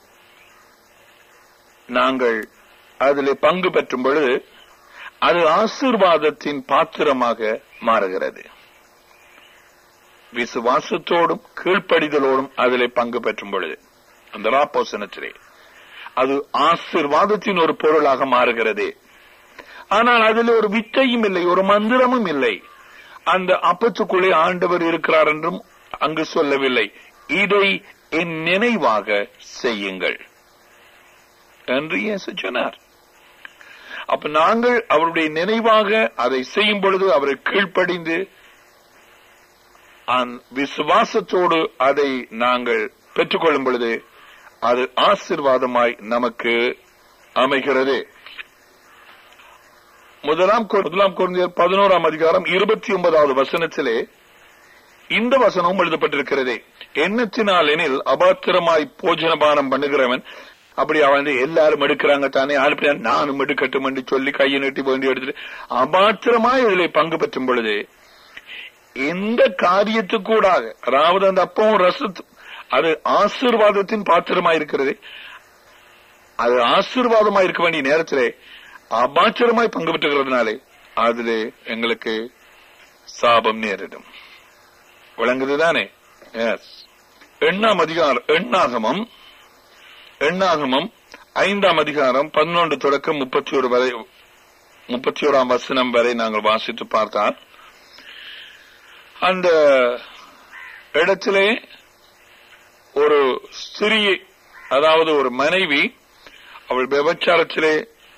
நாங்கள் அதிலே பங்கு பெற்றும் பொழுது அது ஆசீர்வாதத்தின் பாத்திரமாக மாறுகிறது. விசுவாசத்தோடும் கீழ்ப்படிதலோடும் அதிலே பங்கு பெற்றும் பொழுது அந்த ராப்போசனத்திலே அது ஆசீர்வாதத்தின் ஒரு பொருளாக மாறுகிறது. ஆனால் அதில் ஒரு வித்தையும் இல்லை, ஒரு மந்திரமும் இல்லை. அந்த அப்பத்துக்குள்ளே ஆண்டவர் இருக்கிறார் என்றும் அங்கு சொல்லவில்லை. இதை என் நினைவாக செய்யுங்கள் என்று இயேசு சொன்னார். அப்ப நாங்கள் அவருடைய நினைவாக அதை செய்யும் பொழுது, அவரை கீழ்ப்படிந்து விசுவாசத்தோடு அதை நாங்கள் பெற்றுக்கொள்ளும் பொழுது அது ஆசீர்வாதமாய் நமக்கு அமைகிறது. 1 கொரிந்தியர் 11 அதிகாரம் 29 வசனத்திலே இந்த வசனமும் எழுதப்பட்டிருக்கிறது. எண்ணத்தினால் எனில் அபாத்திரமாய் போஜனபானம் பண்ணுகிறவன், அப்படி அவன் எல்லாரும் எடுக்கிறாங்க தானே, நானும் எடுக்கட்டும் என்று சொல்லி கையை நீட்டி வேண்டி எடுத்துட்டு அபாத்திரமாய் இதில் பங்கு பெற்றும் பொழுது எந்த காரியத்துக்கூடாக, அதாவது அந்த அப்பவும் ரசத்து அது ஆசீர்வாதத்தின் பாத்திரமாய் இருக்கிறது. அது ஆசீர்வாதமாய் இருக்க வேண்டிய நேரத்திலே அபாத்திரமாய் பங்கு பெற்றுகிறதுனாலே அதிலே எங்களுக்கு சாபம் நேரிடும். விளங்குதுதானே? எண்ணாகமம் 5 அதிகாரம் 11 தொடக்கம் 31 வரை 31 வசனம் வரை நாங்கள் வாசித்து பார்த்தால் அந்த இடத்திலே ஒரு ஸ்திரீ, அதாவது ஒரு மனைவி, அவள் விபச்சாரத்திலே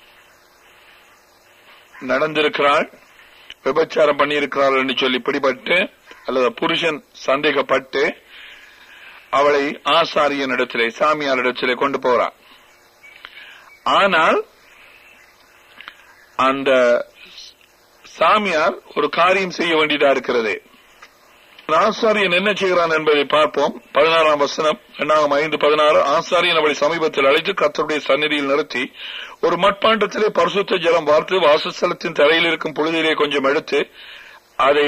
நடந்திருக்கிறாள், விபச்சாரம் பண்ணியிருக்கிறாள் என்று சொல்லி பிடிபட்டு, அல்லது புருஷன் சந்தேகப்பட்டு அவளை ஆசாரியனிடத்திலே, சாமியாரிடத்திலே கொண்டு போறார். ஆனால் அந்த சாமியார் ஒரு காரியம் செய்ய வேண்டியதா இருக்கிறது. ஆசாரியன் என்ன செய்கிறான் என்பதை பார்ப்போம். 16 வசனம், 5:16. ஆசாரியன் அவளை சமீபத்தில் அழைத்து கர்த்தருடைய சந்நிதியில் நிறுத்தி ஒரு மட்பாண்டத்திலே பரிசுத்த ஜலம் வார்த்து வாசஸ்தலத்தின் தரையில் இருக்கும் புழுதியிலே கொஞ்சம் எடுத்து அதை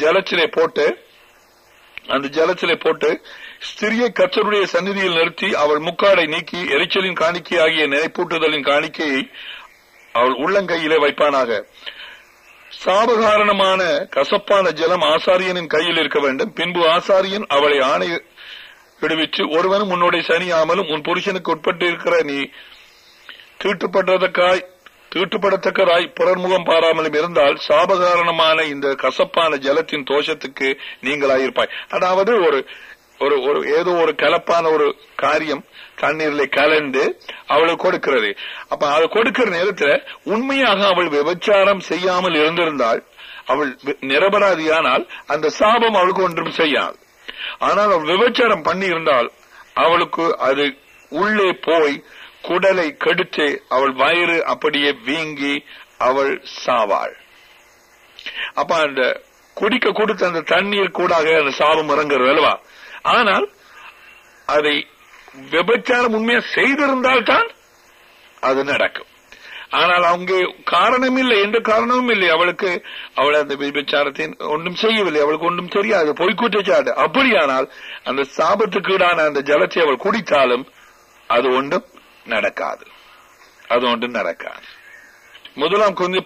அந்த ஜலத்திலே போட்டு ஸ்திரியை கர்த்தருடைய சந்நிதியில் நிறுத்தி அவள் முக்காடை நீக்கி எரிச்சலின் காணிக்கை ஆகிய நினைப்பூட்டுதலின் காணிக்கையை அவள் உள்ளங்கையிலே வைப்பானாக. சாபகாரணமான கசப்பான ஜலம் ஆசாரியனின் கையில் இருக்க வேண்டும். பின்பு ஆசாரியன் அவளை ஆணை விடுவிச்சு, ஒருவனும் உன்னுடைய சனியாமலும் உன் புருஷனுக்கு உட்பட்டு இருக்கிற நீ தீட்டுப்பட்டதற்காய் தீட்டுப்படத்தக்கதாய் பிறர் முகம் பாராமலும் இருந்தால் சாபகாரணமான இந்த கசப்பான ஜலத்தின் தோஷத்துக்கு நீங்களாயிருப்பாய். அதாவது ஒரு ஏதோ ஒரு கலப்பான ஒரு காரியம் தண்ணீர்ல கலந்து அவளுக்கு கொடுக்கிறது. அப்ப அதை கொடுக்கிற நேரத்தில் உண்மையாக அவள் விபச்சாரம் செய்யாமல் இருந்திருந்தால், அவள் நிரபராதியானால் அந்த சாபம் அவளுக்கு ஒன்றும் செய்யாது. ஆனால் அவள் விபச்சாரம் பண்ணி இருந்தால் அவளுக்கு அது உள்ளே போய் குடலை கெடுத்து அவள் வயிறு அப்படியே வீங்கி அவள் சாவாள். அப்ப அந்த குடிக்க கொடுத்த அந்த தண்ணீர் கூடாக அந்த சாபம் இறங்குறது அல்லவா? ஆனால் அதை விபச்சாரம் உண்மையா செய்திருந்தால்தான் அது நடக்கும். ஆனால் அவங்க காரணம் இல்லை, எந்த காரணமும் இல்லை. அவளுக்கு அவள் அந்த விபச்சாரத்தை ஒன்றும் செய்யவில்லை, அவளுக்கு ஒன்றும் தெரியாது, பொய்க்குற்றச்சாட்டு. அப்படியானால் அந்த சாபத்துக்கீடான அந்த ஜலத்தை அவள் குடித்தாலும் அது ஒன்றும் நடக்காது, அது ஒன்றும் நடக்காது. 1 கொரிந்தியர்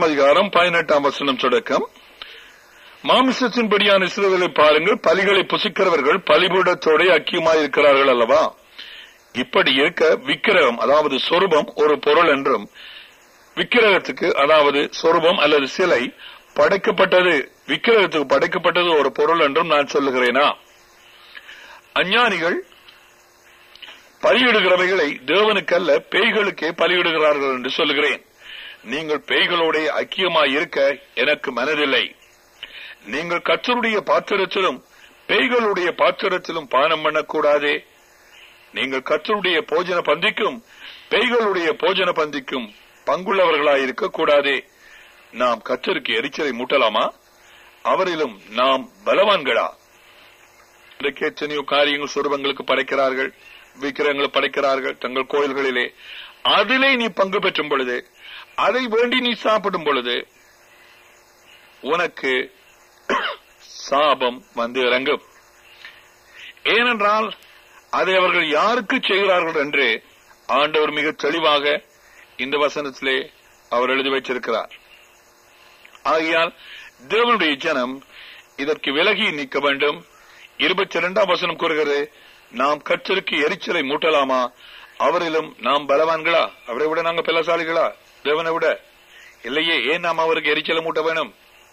10:18 தொடக்கம். மாமிசத்தின்படியான இஸ்ரவேலை பாருங்கள், பலிகளை புசிக்கிறவர்கள் பலிபீடத்தோட ஐக்கியமாயிருக்கிறார்கள் அல்லவா? இப்படி இருக்க விக்கிரகம் அதாவது சொரூபம் ஒரு பொருள் என்றும், விக்கிரகத்துக்கு அதாவது சொரூபம் அல்லது சிலை படைக்கப்பட்டது, விக்கிரகத்துக்கு படைக்கப்பட்டது ஒரு பொருள் என்றும் நான் சொல்லுகிறேனா? அஞ்ஞானிகள் பலியிடுகிறவைகளை தேவனுக்கல்ல பேய்களுக்கே பலியிடுகிறார்கள் என்று சொல்லுகிறேன். நீங்கள் பேய்களோட ஐக்கியமாய் இருக்க எனக்கு மனதில்லை. நீங்கள் கர்த்தருடைய பாத்திரத்திலும் பேய்களுடைய பாத்திரத்திலும் பானம் பண்ணக்கூடாதே. நீங்கள் கர்த்தருடைய போஜன பந்திக்கும் பேய்களுடைய போஜன பந்திக்கும் பங்குள்ளவர்களாயிருக்க கூடாதே. நாம் கர்த்தருக்கு எரிச்சலை மூட்டலாமா? அவரிலும் நாம் பலவான்களா? இன்றைக்கு எத்தனையோ காரியங்கள் சொரூபங்களுக்கு படைக்கிறார்கள், விக்கிரகங்களை படைக்கிறார்கள் தங்கள் கோயில்களிலே. அதிலே நீ பங்கு பெற்றும் பொழுது, அதை வேண்டி நீ சாப்பிடும் பொழுது உனக்கு சாபம் வந்து இறங்கும். ஏனென்றால் அதை அவர்கள் யாருக்கு செய்கிறார்கள் என்று ஆண்டவர் மிக தெளிவாக இந்த வசனத்திலே அவர் எழுதி வைத்திருக்கிறார். ஆகையால் தேவனுடைய ஜனம் இதற்கு விலகி நிற்க வேண்டும். 22ஆம் வசனம் கூறுகிறது, நாம் கர்த்தருக்கு எரிச்சலை மூட்டலாமா? அவரிலும் நாம் பலவான்களா? அவரை விட நாங்கள் பலசாலிகளா? தேவனை விட இல்லையே. ஏன் நாம் அவருக்கு எரிச்சலை மூட்ட வேணும்?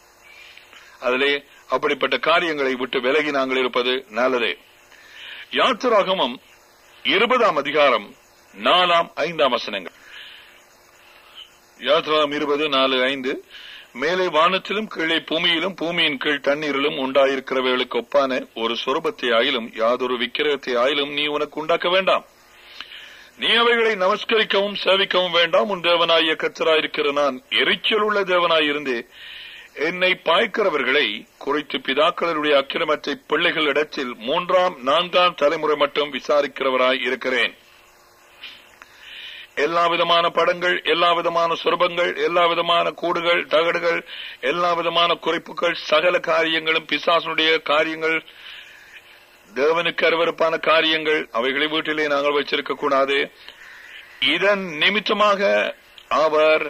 அதிலே அப்படிப்பட்ட காரியங்களை விட்டு விலகி நாங்கள் இருப்பது நல்லதே. யாத்திராகமம் 20ஆம் அதிகாரம் 4-5 வசனங்கள். யாத்திராகமம் 20:4-5. மேலே வானத்திலும் கீழே பூமியிலும் பூமியின் கீழ் தண்ணீரிலும் உண்டாயிருக்கிறவைகளுக்கு ஒப்பான ஒரு சொரூபத்தை ஆயிலும் யாதொரு விக்கிரகத்தை ஆயிலும் நீ உனக்கு உண்டாக்க வேண்டாம். நீ அவைகளை நமஸ்கரிக்கவும் சேவிக்கவும் வேண்டாம். உன் தேவனாகிய கர்த்தராயிருக்கிற நான் எரிச்சல் உள்ள தேவனாயிருந்து என்னை பாய்க்கிறவர்களை குறித்து பிதாக்களுடைய அக்கிரமத்தை பிள்ளைகளிடத்தில் 3ஆம் 4ஆம் தலைமுறை மட்டும் விசாரிக்கிறவராய் இருக்கிறேன். எல்லா விதமான படங்கள், எல்லா விதமான சொரூபங்கள், எல்லா விதமான கூடுகள், தகடுகள், எல்லா விதமான குறிப்புகள், சகல காரியங்களும் பிசாசனுடைய காரியங்கள், தேவனுக்கு அருவருப்பான காரியங்கள், அவைகளை வீட்டிலே நாங்கள் வச்சிருக்க கூடாது. இதன் நிமித்தமாக அவர்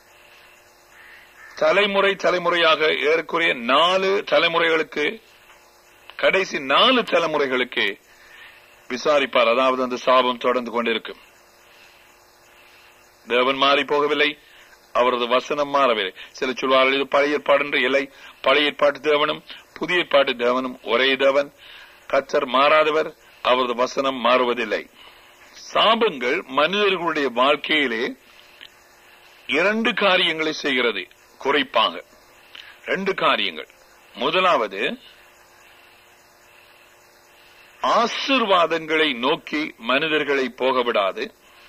தலைமுறையாக ஏறக்குறைய 4 தலைமுறைகளுக்கு, கடைசி 4 தலைமுறைகளுக்கு விசாரிப்பார். அதாவது அந்த சாபம் தொடர்ந்து கொண்டிருக்கும். தேவன் மாறி போகவில்லை, அவரது வசனம் மாறவில்லை. சில சொல்வார்கள் இது பழைய ஏற்பாடு என்று. இல்லை, பழைய ஏற்பாட்டு தேவனும் புதிய ஏற்பாட்டு தேவனும் ஒரே தேவன். கர்த்தர் மாறாதவர், அவரது வசனம் மாறுவதில்லை. சாபங்கள் மனிதர்களுடைய வாழ்க்கையிலே 2 காரியங்களை செய்கிறது. குறிப்பாக 2 காரியங்கள். முதலாவது, ஆசீர்வாதங்களை நோக்கி மனிதர்களை போக விடாது,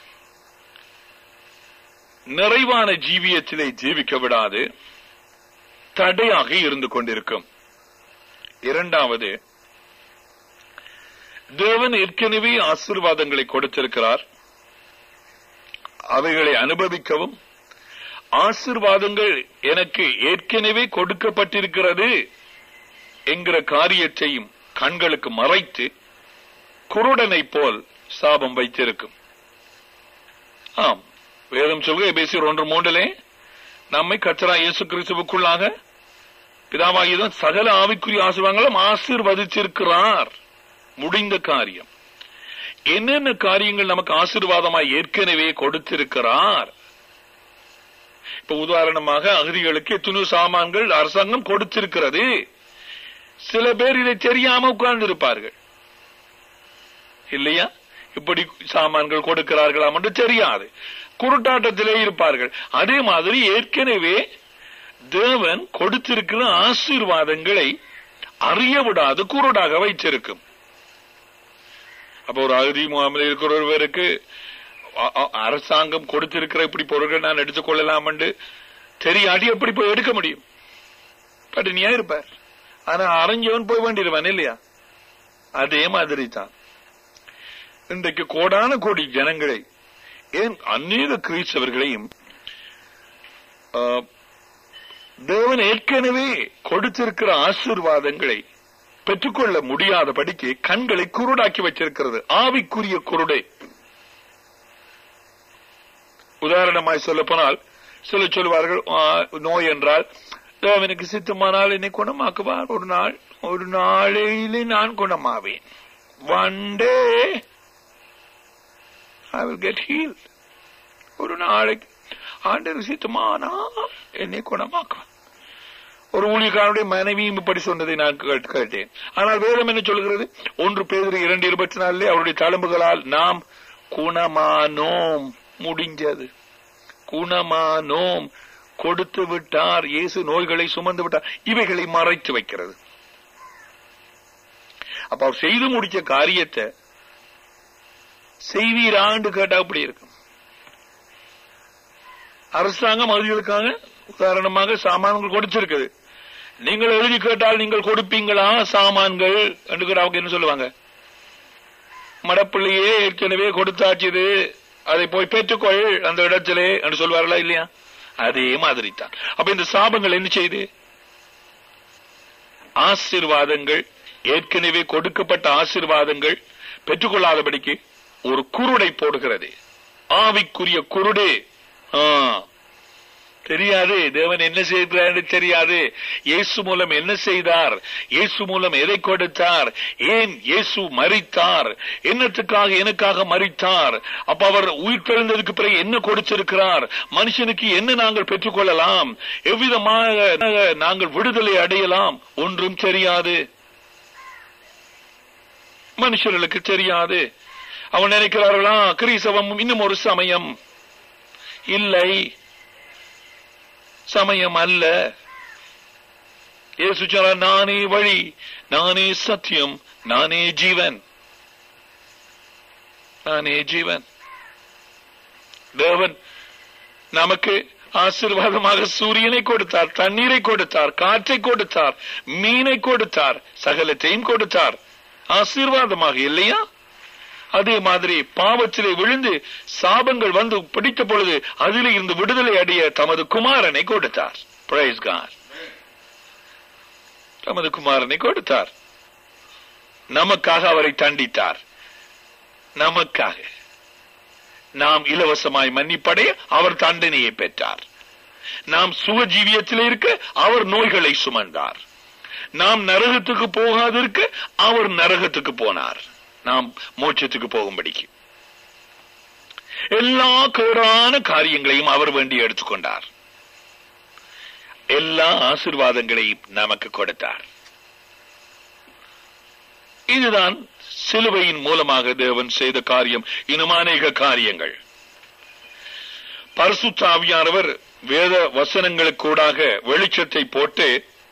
நிறைவான ஜீவியத்திலே ஜீவிக்க விடாது, தடையாக இருந்து கொண்டிருக்கும். இரண்டாவது, தேவன் ஏற்கனவே ஆசீர்வாதங்களை கொடுத்திருக்கிறார், அவைகளை அனுபவிக்கவும், ஆசீர்வாதங்கள் எனக்கு ஏற்கனவே கொடுக்கப்பட்டிருக்கிறது என்கிற காரியத்தையும் கண்களுக்கு மறைத்து குருடனை போல் சாபம் வைத்திருக்கும். ஆம், வேதம் சொல்க எபேசியர் 1:3 நம்மை கர்த்தராகிய இயேசு கிறிஸ்துவுக்குள்ளாக பிதாவாகிய சகல ஆவிக்குரிய ஆசீர்வாதங்களும் ஆசீர்வதிச்சிருக்கிறார். முடிந்த காரியம். என்னென்ன காரியங்கள் நமக்கு ஆசீர்வாதமாய் ஏற்கனவே கொடுத்திருக்கிறார் இப்ப உதாரணமாக அகதிகளுக்கு எத்தனை சாமான்கள் அரசாங்கம் கொடுத்திருக்கிறது. சில பேர் இதை தெரியாம உட்கார்ந்து இருப்பார்கள் இல்லையா? இப்படி சாமான்கள் கொடுக்கிறார்களாம் என்று தெரியாது, குருட்டாட்டத்திலே இருப்பார்கள். அதே மாதிரி ஏற்கனவே தேவன் கொடுத்திருக்கிற ஆசீர்வாதங்களை அறிய விடாது குருடாக வைத்திருக்கும். அப்ப ஒரு அகதி முகாமில் இருக்கிற ஒருவருக்கு அரசாங்கம் கொடுத்திருக்கிற இப்படி பொருட்கள் நான் எடுத்துக்கொள்ளலாம் என்று தெரியாடி எப்படி போய் எடுக்க முடியும்? பட்டினியா இருப்பார். ஆனா அறிஞ்சவன் போய் வேண்டிடுவான் இல்லையா? அதே மாதிரி தான் இன்றைக்கு கோடான கோடி ஜனங்களை, ஏன் அநேக கிறிஸ்தவர்களையும் தேவன் ஏற்கனவே கொடுத்திருக்கிற ஆசீர்வாதங்களை பெற்றுக்கொள்ள முடியாதபடிக்கு கண்களை குருடாக்கி வச்சிருக்கிறது. ஆவிக்குரிய குருடை. உதாரணமாய் சொல்ல போனால் சில சொல்வார்கள், நோய் என்றால் தேவனுக்கு சித்தமானால் என்னை குணமாக்குவார், ஒரு நாளையிலே நான் குணமாவேன், one day I will get healed. ஒரு நாளைக்கு ஆண்டவர் சித்தமானால் என்னை குணமாக்குவார். ஒரு ஊழியக்காரனுடைய மனைவியும் இப்படி சொன்னதை நான் கேட்டேன். ஆனால் வேதம் என்ன சொல்கிறது? 1 பேதுரு 2:24 அவருடைய தழும்புகளால் நாம் குணமானோம். முடிஞ்சது, குணமானோம். கொடுத்து விட்டார். இயேசு நோய்களை சுமந்து விட்டார். இவைகளை மறைத்து வைக்கிறது. அப்ப அவர் செய்து முடிச்ச காரியத்தை செய்வீராண்டு கேட்டா அப்படி இருக்கும். அரசாங்கம் அவர்களுக்காக உதாரணமாக சாமான்கள் கொடுத்திருக்குது. நீங்கள் எழுதி கேட்டால் நீங்கள் கொடுப்பீங்களா சாமான்கள் என்று அவங்க என்ன சொல்லுவாங்க? மடப்பிள்ளையே ஏற்கனவே கொடுத்தாச்சு, அதை போய் பெற்றுக்கொள் அந்த இடத்திலே என்று சொல்வார்களா இல்லையா? அதே மாதிரி தான். அப்ப இந்த சாபங்கள் என்ன செய்து? ஆசீர்வாதங்கள், ஏற்கனவே கொடுக்கப்பட்ட ஆசீர்வாதங்கள் பெற்றுக்கொள்ளாதபடிக்கு ஒரு குருடை போடுகிறது. ஆவிக்குரிய குருடே. தெரியாது தேவன் என்ன செய்கிறார் தெரியாது. இயேசு மூலம் என்ன செய்தார், இயேசு மூலம் எதை கொடுத்தார், ஏன் இயேசு மரித்தார், என்னத்துக்காக எனக்காக மரித்தார், அப்ப அவர் உயிர் தெழுந்ததுக்கு பிறகு என்ன கொடுத்திருக்கிறார், மனுஷனுக்கு என்ன நாங்கள் பெற்றுக்கொள்ளலாம், எவ்விதமாக நாங்கள் விடுதலை அடையலாம், ஒன்றும் தெரியாது. மனுஷர்களுக்கு தெரியாது. அவன் நினைக்கிறார்களா கிறிஸ்தவம் இன்னும் ஒரு சமயம். இல்லை, சமயம் அல்ல. இயேசு சொன்னார், நானே வழி, நானே சத்தியம், நானே ஜீவன். நானே ஜீவன். தேவன் நமக்கு ஆசீர்வாதமாக சூரியனை கொடுத்தார், தண்ணீரை கொடுத்தார், காற்றை கொடுத்தார், மீனை கொடுத்தார், சகலத்தையும் கொடுத்தார் ஆசீர்வாதமாக, இல்லையா? அதே மாதிரி பாவத்திலே விழுந்து சாபங்கள் வந்து பிடித்த பொழுது அதிலே இருந்து விடுதலை அடைய தமது குமாரனை கொடுத்தார். Praise God. தமது குமாரனை கொடுத்தார். நமக்காக அவரை தண்டித்தார். நமக்காக நாம் இலவசமாய் மன்னிப்படைய அவர் தண்டனையை பெற்றார். நாம் சுகஜீவியத்தில் இருக்க அவர் நோய்களை சுமந்தார். நாம் நரகத்துக்கு போகாதிருக்க அவர் நரகத்துக்கு போனார், நாம் மோட்சத்துக்கு போகும்படிக்கு. எல்லா கேடான காரியங்களையும் அவர் வேண்டி எடுத்துக்கொண்டார். எல்லா ஆசீர்வாதங்களையும் நமக்கு கொடுத்தார். இதுதான் சிலுவையின் மூலமாக தேவன் செய்த காரியம். இன்னும் அநேக காரியங்கள். பரிசுத்த ஆவியானவர் வேத வசனங்களுக்கூடாக வெளிச்சத்தை போட்டு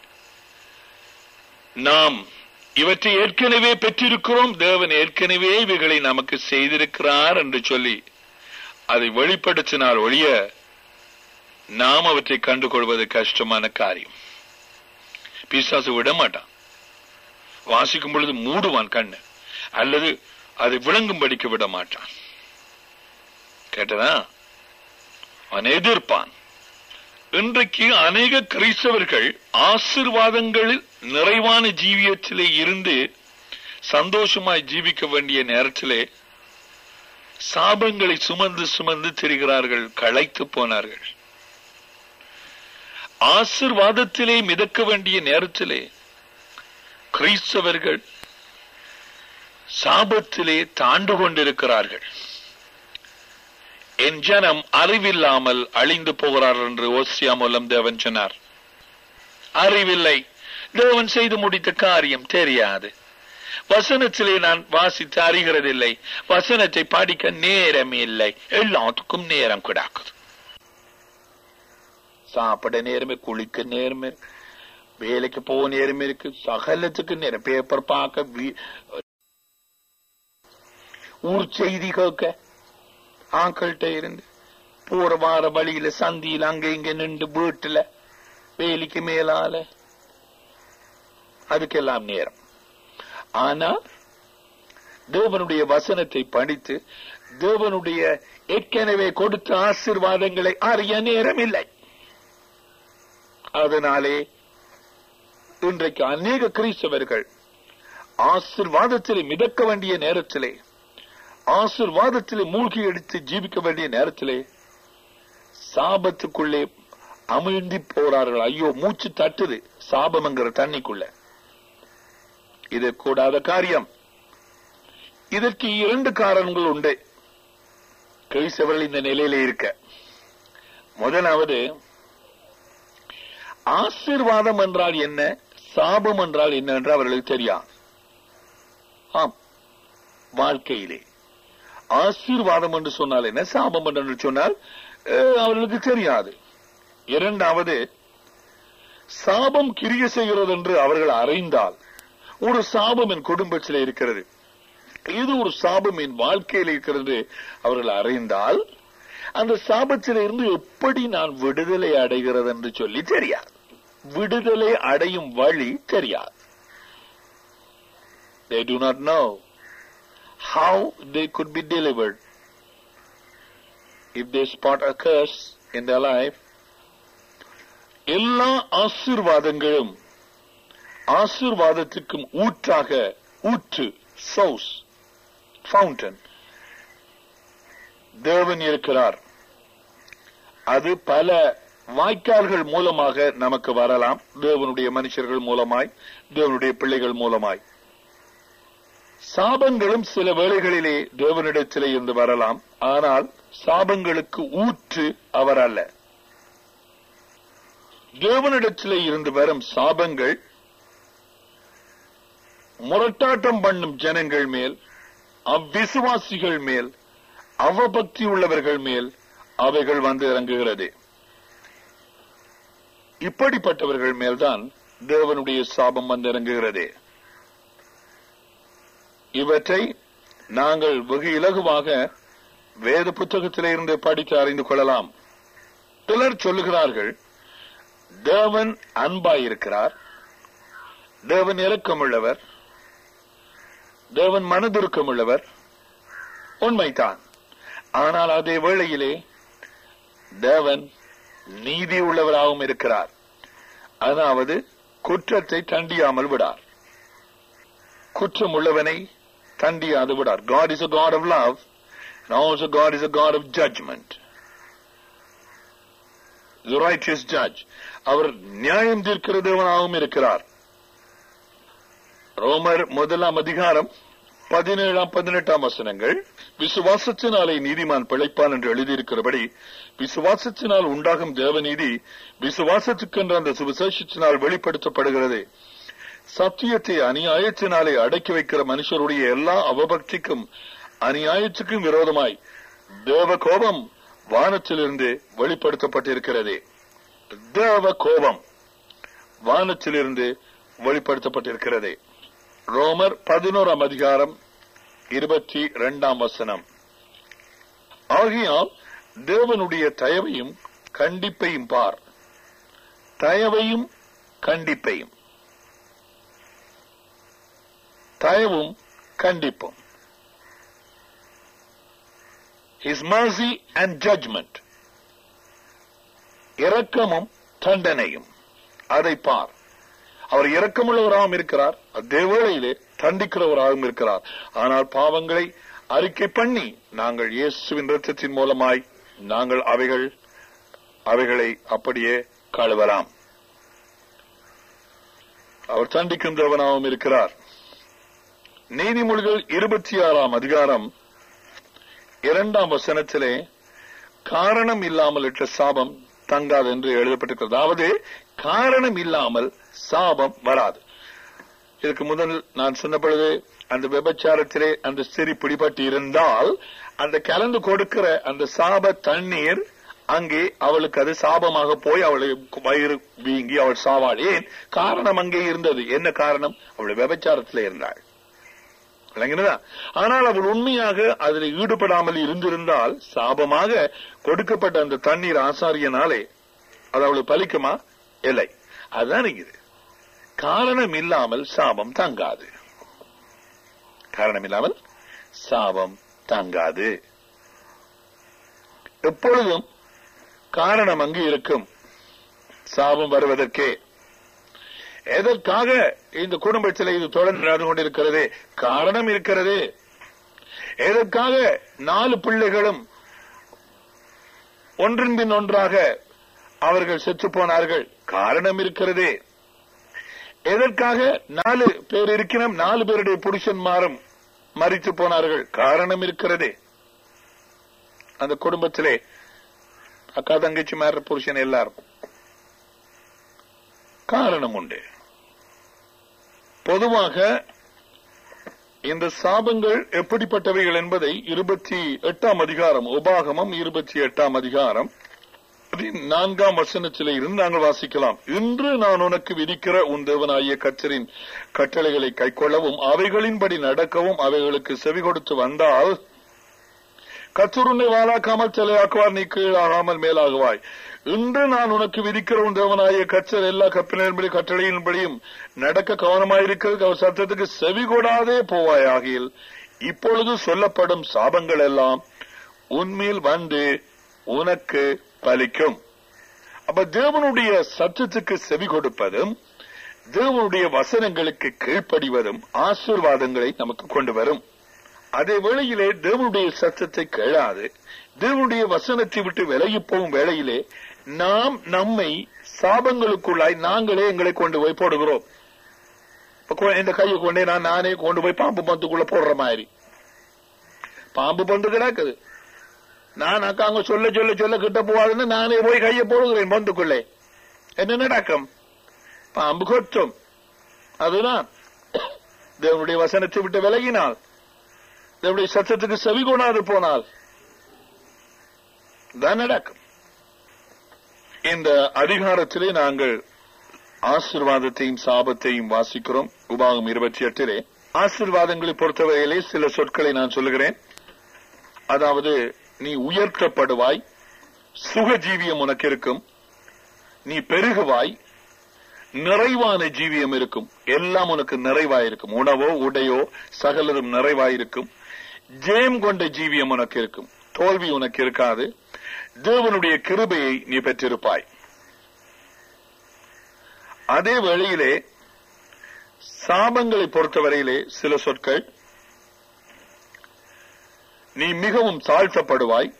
நாம் இவற்றை ஏற்கனவே பெற்றிருக்கிறோம், தேவன் ஏற்கனவே இவைகளை நமக்கு செய்திருக்கிறார் என்று சொல்லி அதை வெளிப்படுத்தினால் ஒழிய நாம் அவற்றை கண்டுகொள்வது கஷ்டமான காரியம். பிசாசு விட மாட்டான். வாசிக்கும் பொழுது மூடுவான் கண்ணு, அல்லது அதை விளங்கும்படிக்க விட மாட்டான். கேட்டதா? அவன் எதிர்ப்பான். இன்றைக்கு அநேக கிறிஸ்தவர்கள் ஆசீர்வாதங்களில் நிறைவான ஜீவியத்திலே இருந்து சந்தோஷமாய் ஜீவிக்க வேண்டிய நேரத்திலே சாபங்களை சுமந்து சுமந்து திரிகிறார்கள், களைத்து போனார்கள். ஆசீர்வாதத்திலே மிதக்க வேண்டிய நேரத்திலே கிறிஸ்தவர்கள் சாபத்திலே தாண்டு கொண்டிருக்கிறார்கள். என் ஜனம் அறிவில்லாமல் அழிந்து போகிறார்கள் என்று ஓசியா மூலம் தேவன் சொன்னார். அறிவில்லை, தேவன் செய்து முடித்த காரியம் தெரியாது. வசனத்திலே நான் வாசித்து அறிகிறதில்லை, வசனத்தை படிக்க நேரம் இல்லை, எல்லாத்துக்கும் நேரம் கிடக்குது. சாப்பிட நேரம், குளிக்க நேரம், வேலைக்கு போக நேரம் இருக்கு, சகலத்துக்கு நேரம், பேப்பர் பார்க்க, ஊர் செய்தி கேட்க, ஆக்கள்கிட்ட இருந்து போற வார வழியில சந்தியில் அங்க இங்க நின்று வீட்டுல வேலைக்கு மேலால அதுக்கெல்லாம் நேரம். ஆனால் தேவனுடைய வசனத்தை படித்து தேவனுடைய ஏற்கனவே கொடுத்த ஆசீர்வாதங்களை அறிய நேரம் இல்லை. அதனாலே இன்றைக்கு அநேக கிறிஸ்தவர்கள் ஆசீர்வாதத்திலே மிதக்க வேண்டிய நேரத்திலே, ஆசீர்வாதத்திலே மூழ்கி எடுத்து ஜீவிக்க வேண்டிய நேரத்திலே சாபத்துக்குள்ளே அமிழ்ந்தி போறார்கள். ஐயோ, மூச்சு தட்டுது சாபம்ங்கிற தண்ணிக்குள்ள. இது கூடாத காரியம். இதற்கு 2 காரணங்கள் உண்டு கிறிஸ்தவர்கள் இந்த நிலையில இருக்க. முதலாவது, ஆசீர்வாதம் என்றால் என்ன, சாபம் என்றால் என்ன என்று அவர்களுக்கு தெரியாது. ஆம், வாழ்க்கையிலே ஆசீர்வாதம் என்று சொன்னால் என்ன, சாபம் என்று சொன்னால் அவர்களுக்கு தெரியாது. இரண்டாவது, சாபம் கிரியை செய்கிறது என்று அவர்கள் அறிந்தால், ஒரு சாபம் என் குடும்பத்தில் இருக்கிறது, இது ஒரு சாபம் என் வாழ்க்கையில் இருக்கிறது அவர்கள் அறிந்தால், அந்த சாபத்தில் இருந்து எப்படி நான் விடுதலை அடைகிறது என்று சொல்லி தெரியாது. விடுதலை அடையும் வழி தெரியாது. They do not know how they could be delivered. If they spot a curse in their life, எல்லா ஆசீர்வாதங்களும் ஆசீர்வாதத்துக்கும் ஊற்றாக, ஊற்று, சோர்ஸ், ஃபவுண்டன் தேவன் இருக்கிறார். அது பல வாய்க்கால்கள் மூலமாக நமக்கு வரலாம். தேவனுடைய மனுஷர்கள் மூலமாய், தேவனுடைய பிள்ளைகள் மூலமாய். சாபங்களும் சில வேளைகளிலே தேவனிடத்திலே இருந்து வரலாம். ஆனால் சாபங்களுக்கு ஊற்று அவர் அல்ல. தேவனிடத்திலே இருந்து வரும் சாபங்கள் முரட்டாட்டம் பண்ணும் ஜனங்கள் மேல், அவ்விசுவாசிகள் மேல், அவபக்தி உள்ளவர்கள் மேல் அவைகள் வந்து இறங்குகிறது. இப்படிப்பட்டவர்கள் மேல்தான் தேவனுடைய சாபம் வந்து இறங்குகிறது. இவற்றை நாங்கள் வெகு இலகுவாக வேத புத்தகத்திலே இருந்து படித்து அறிந்து கொள்ளலாம். சிலர் சொல்லுகிறார்கள், தேவன் அன்பாயிருக்கிறார், தேவன் இரக்கமுள்ளவர், தேவன் மனதுருக்கமுள்ளவர். உண்மைதான். ஆனால் அதே வேளையிலே தேவன் நீதி உள்ளவராகவும் இருக்கிறார். அதாவது குற்றத்தை தண்டியாமல் விடார், குற்றம் உள்ளவனை தண்டியாது விடார். God is a God of love and also God is a God of judgment. The righteous judge. அவர் நியாயம் தீர்க்கிற தேவனாகவும் இருக்கிறார். ரோமர் 1 அதிகாரம் 17-18 வசனங்கள், விசுவாசத்தினாலே நீதிமான் பிழைப்பான் என்று எழுதியிருக்கிறபடி, விசுவாசத்தினால் உண்டாகும் தேவநீதி விசுவாசத்துக்கென்ற அந்த சுவிசேஷத்தினால் வெளிப்படுத்தப்படுகிறது. சத்தியத்தை அநியாயத்தினாலே அடக்கி வைக்கிற மனுஷருடைய எல்லா அவபக்திக்கும் அநியாயத்துக்கும் விரோதமாய் தேவ கோபம் வானத்திலிருந்து வெளிப்படுத்தப்பட்டிருக்கிறது. தேவ கோபம் வானத்திலிருந்து வெளிப்படுத்தப்பட்டிருக்கிறது. ரோமர் 11 அதிகாரம் 22 வசனம். ஆகையால் தேவனுடைய தயவையும் கண்டிப்பையும் பார். தயவையும் கண்டிப்பையும், தயவும் கண்டிப்பும். His mercy and judgment, இரக்கமும் தண்டனையும், அதை பார். அவர் இரக்கமுள்ளவராகவும் இருக்கிறார், அதே வேளையிலே தண்டிக்கிறவராகவும் இருக்கிறார். ஆனால் பாவங்களை அறிக்கை பண்ணி நாங்கள் இயேசுவின் இரத்தத்தின் மூலமாய் நாங்கள் அவைகளை அப்படியே கழுவலாம். அவர் தண்டிக்கும் தேவனாகவும் இருக்கிறார். நீதிமொழிகள் 26 அதிகாரம் 2 வசனத்திலே காரணம் இல்லாமல் இட்ட சாபம் தங்காது என்று எழுதப்பட்டிருக்கிறது. அதாவது காரணம் இல்லாமல் சாபம் வராது. இதுக்கு முதல் நான் சொன்ன பொழுது அந்த விபச்சாரத்திலே அந்த ஸ்திரீ பிடிபட்டு இருந்தால் அந்த கலந்து கொடுக்கிற அந்த சாப தண்ணீர் அங்கே அவளுக்கு அது சாபமாக போய் அவளுக்கு வயிறு வீங்கி அவள் சாவாள். ஏன்? காரணம் அங்கே இருந்தது. என்ன காரணம்? அவள் விபச்சாரத்திலே இருந்தாள். ஆனால் அவள் உண்மையாக அதில் ஈடுபடாமல் இருந்திருந்தால் சாபமாக கொடுக்கப்பட்ட அந்த தண்ணீர் ஆசாரியனாலே அது அவளுக்கு பலிக்குமா? இல்லை. அதுதான் இது. காரணம் இல்லாமல் சாபம் தங்காது. காரணம் இல்லாமல் சாபம் தங்காது. எப்பொழுதும் காரணம் அங்கு இருக்கும் சாபம் வருவதற்கே. எதற்காக இந்த குடும்பத்தில் இது தொடர்ந்து நடந்து கொண்டிருக்கிறது? காரணம் இருக்கிறது. எதற்காக 4 பிள்ளைகளும் ஒன்றின் பின் ஒன்றாக அவர்கள் செத்து போனார்கள்? காரணம் இருக்கிறது. எதற்காக 4 பேர் இருக்கிறோம், 4 பேருடைய புருஷன்மாரும் மரித்து போனார்கள்? காரணம் இருக்கிறது. அந்த குடும்பத்திலே அக்கா தங்கச்சி மாற புருஷன் எல்லாரும் காரணம் உண்டு. பொதுவாக இந்த சாபங்கள் எப்படிப்பட்டவைகள் என்பதை 28ஆம் அதிகாரம், உபாகமம் 28ஆம் அதிகாரம் 4ஆம் வசனத்திலே இருந்து நாங்கள் வாசிக்கலாம். இன்று நான் உனக்கு விதிக்கிற உன் தேவனாகிய கர்த்தரின் கட்டளைகளை கைக்கொள்ளவும் அவைகளின்படி நடக்கவும் அவைகளுக்கு செவி கொடுத்து வந்தால் கர்த்தர் உன்னை வாளாக்காமல் தலையாக்குவார், நீ கீழாகாமல் மேலாகுவாய். இன்று நான் உனக்கு விதிக்கிற உன் தேவனாகிய கர்த்தர் எல்லா கற்பனைகளின்படி கட்டளையின்படியும் நடக்க கவனமாயிருக்கிறது. அவர் சத்தத்துக்கு செவி கொடாதே போவாயாகில் இப்பொழுது சொல்லப்படும் சாபங்கள் எல்லாம் உன்மேல் வந்து உனக்கு பலிக்கும். அப்ப தேவனுடைய சத்தத்துக்கு செவி கொடுப்பதும் தேவனுடைய வசனங்களுக்கு கீழ்ப்படிவதும் ஆசீர்வாதங்களை நமக்கு கொண்டு வரும். அதே வேளையிலே தேவனுடைய சத்தத்தை கேளாது தேவனுடைய வசனத்தை விட்டு விலகி போகும் வேளையிலே நாம் நம்மை சாபங்களுக்குள்ளாய் நாங்களே எங்களை கொண்டு போய் போடுகிறோம். இந்த கையை கொண்டே நானே கொண்டு போய் பாம்பு பந்துக்குள்ள போடுற மாதிரி. பாம்பு பந்து கிடக்குது, நான் அக்காங்க சொல்ல சொல்ல சொல்ல கிட்ட போவாதுன்னு நானே போய் கையை போடுகிறேன் பந்துக்குள்ளே. என்ன நடக்கும்? பாம்பு கொத்தும். அதுதான் தேவனுடைய வசனத்தை விட்டு விலகினால், தேவனுடைய சத்தத்துக்கு செவி கொடாது போனால் தான் நடக்கும். இந்த அதிகாரத்திலே நாங்கள் ஆசீர்வாதத்தையும் சாபத்தையும் வாசிக்கிறோம். உபாகம் 28 ஆசீர்வாதங்களை பொறுத்தவரையிலே சில சொற்களை நான் சொல்லுகிறேன். அதாவது நீ உயர்த்தப்படுவாய், சுக ஜீவியம் உனக்கு இருக்கும், நீ பெருகுவாய், நிறைவான ஜீவியம் இருக்கும், எல்லாம் உனக்கு நிறைவாயிருக்கும், உணவோ உடையோ சகலரும் நிறைவாயிருக்கும், ஜெயம் கொண்ட ஜீவியம் உனக்கு இருக்கும், தோல்வி உனக்கு இருக்காது, தேவனுடைய கிருபையை நீ பெற்றிருப்பாய். அதே வேளையிலே சாபங்களை பொறுத்தவரையிலே சில சொற்கள், நீ மிகவும் தாழ்த்தப்படுவாய்,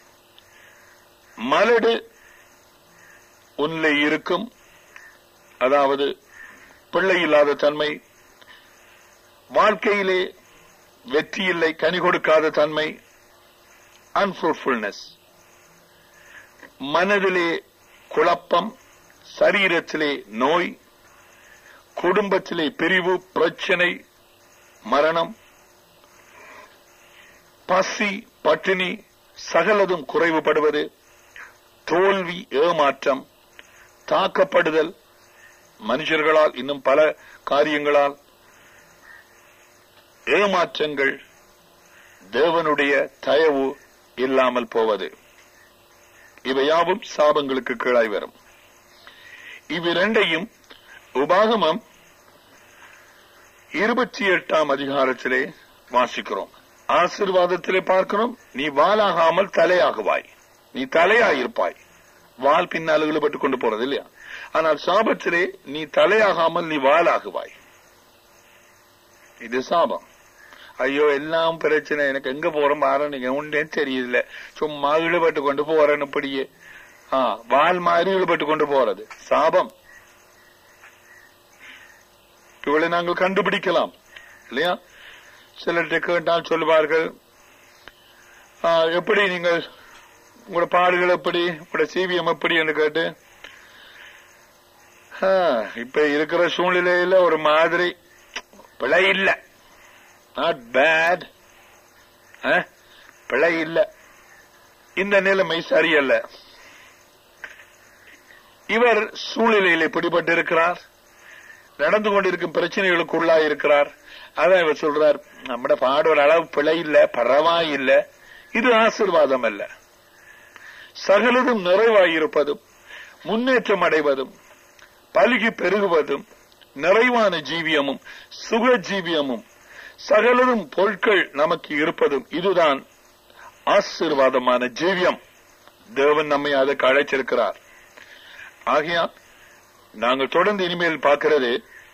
மலடு உன்னிலே இருக்கும், அதாவது பிள்ளை இல்லாத தன்மை, வாழ்க்கையிலே வெற்றி இல்லை, கனி கொடுக்காத தன்மை, அன்ஃப்ரூட்ஃபுல்னஸ், மனதிலே குழப்பம், சரீரத்திலே நோய், குடும்பத்திலே பிரிவு, பிரச்சனை, மரணம், பசி, பட்டினி, சகலதும் குறைவுபடுவது, தோல்வி, ஏமாற்றம், தாக்கப்படுதல் மனுஷர்களால், இன்னும் பல காரியங்களால், ஏமாற்றங்கள், தேவனுடைய தயவு இல்லாமல் போவது, இவையாவும் சாபங்களுக்கு கீழாய் வரும். இவ்விரண்டையும் உபாகமம் 28ஆம் அதிகாரத்திலே வாசிக்கிறோம். ஆசீர்வாதத்திலே பார்க்கிறோம், நீ வாளாகாமல் தலையாகுவாய், நீ தலையாயிருப்பாய், வால் பின்னால் இழுபட்டுக் கொண்டு போறது இல்லையா? ஆனால் சாபத்திலே நீ தலையாகாமல் நீ வாளாகுவாய். இது சாபம். ஐயோ எல்லாம் பிரச்சனை, எனக்கு எங்க போறோம் பாருங்க ஒன்றே தெரியல, சும்மா இழுபட்டு கொண்டு போறேன்னு இப்படியே வால் மாதிரி இழுபட்டு கொண்டு போறது சாபம். இவளை நாங்கள் கண்டுபிடிக்கலாம் இல்லையா? சிலர்கிட்ட கேட்டால் சொல்லுவார்கள், எப்படி நீங்கள் உங்களோட பாடுகள் எப்படி, உங்களோட ஜீவியம் எப்படி என்று கேட்டு, இப்ப இருக்கிற சூழ்நிலையில ஒரு மாதிரி பிழை இல்ல, நாட் பேட், பிழை இல்ல, இந்த நிலைமை சரியல்ல. இவர் சூழ்நிலையிலே பிடிபட்டு இருக்கிறார், நடந்து கொண்டிருக்கும் பிரச்சனைகளுக்கு உள்ளாயிருக்கிறார். அதான் இவர் சொல்றார், நம்ம பாடுற அளவு பிழை இல்ல, பரவாயில்ல, இது ஆசீர்வாதம் அல்ல. சகலதும் நிறைவாயிருப்பதும் முன்னேற்றம் அடைவதும் பலுகி பெருகுவதும் நிறைவான ஜீவியமும் சுக ஜீவியமும் சகலதும் பொருட்கள் நமக்கு இருப்பதும் இதுதான் ஆசீர்வாதமான ஜீவியம். தேவன் நம்மை அதற்கு அழைச்சிருக்கிறார். ஆகையால் நாங்கள் தொடர்ந்து இனிமேல் பார்க்கிறது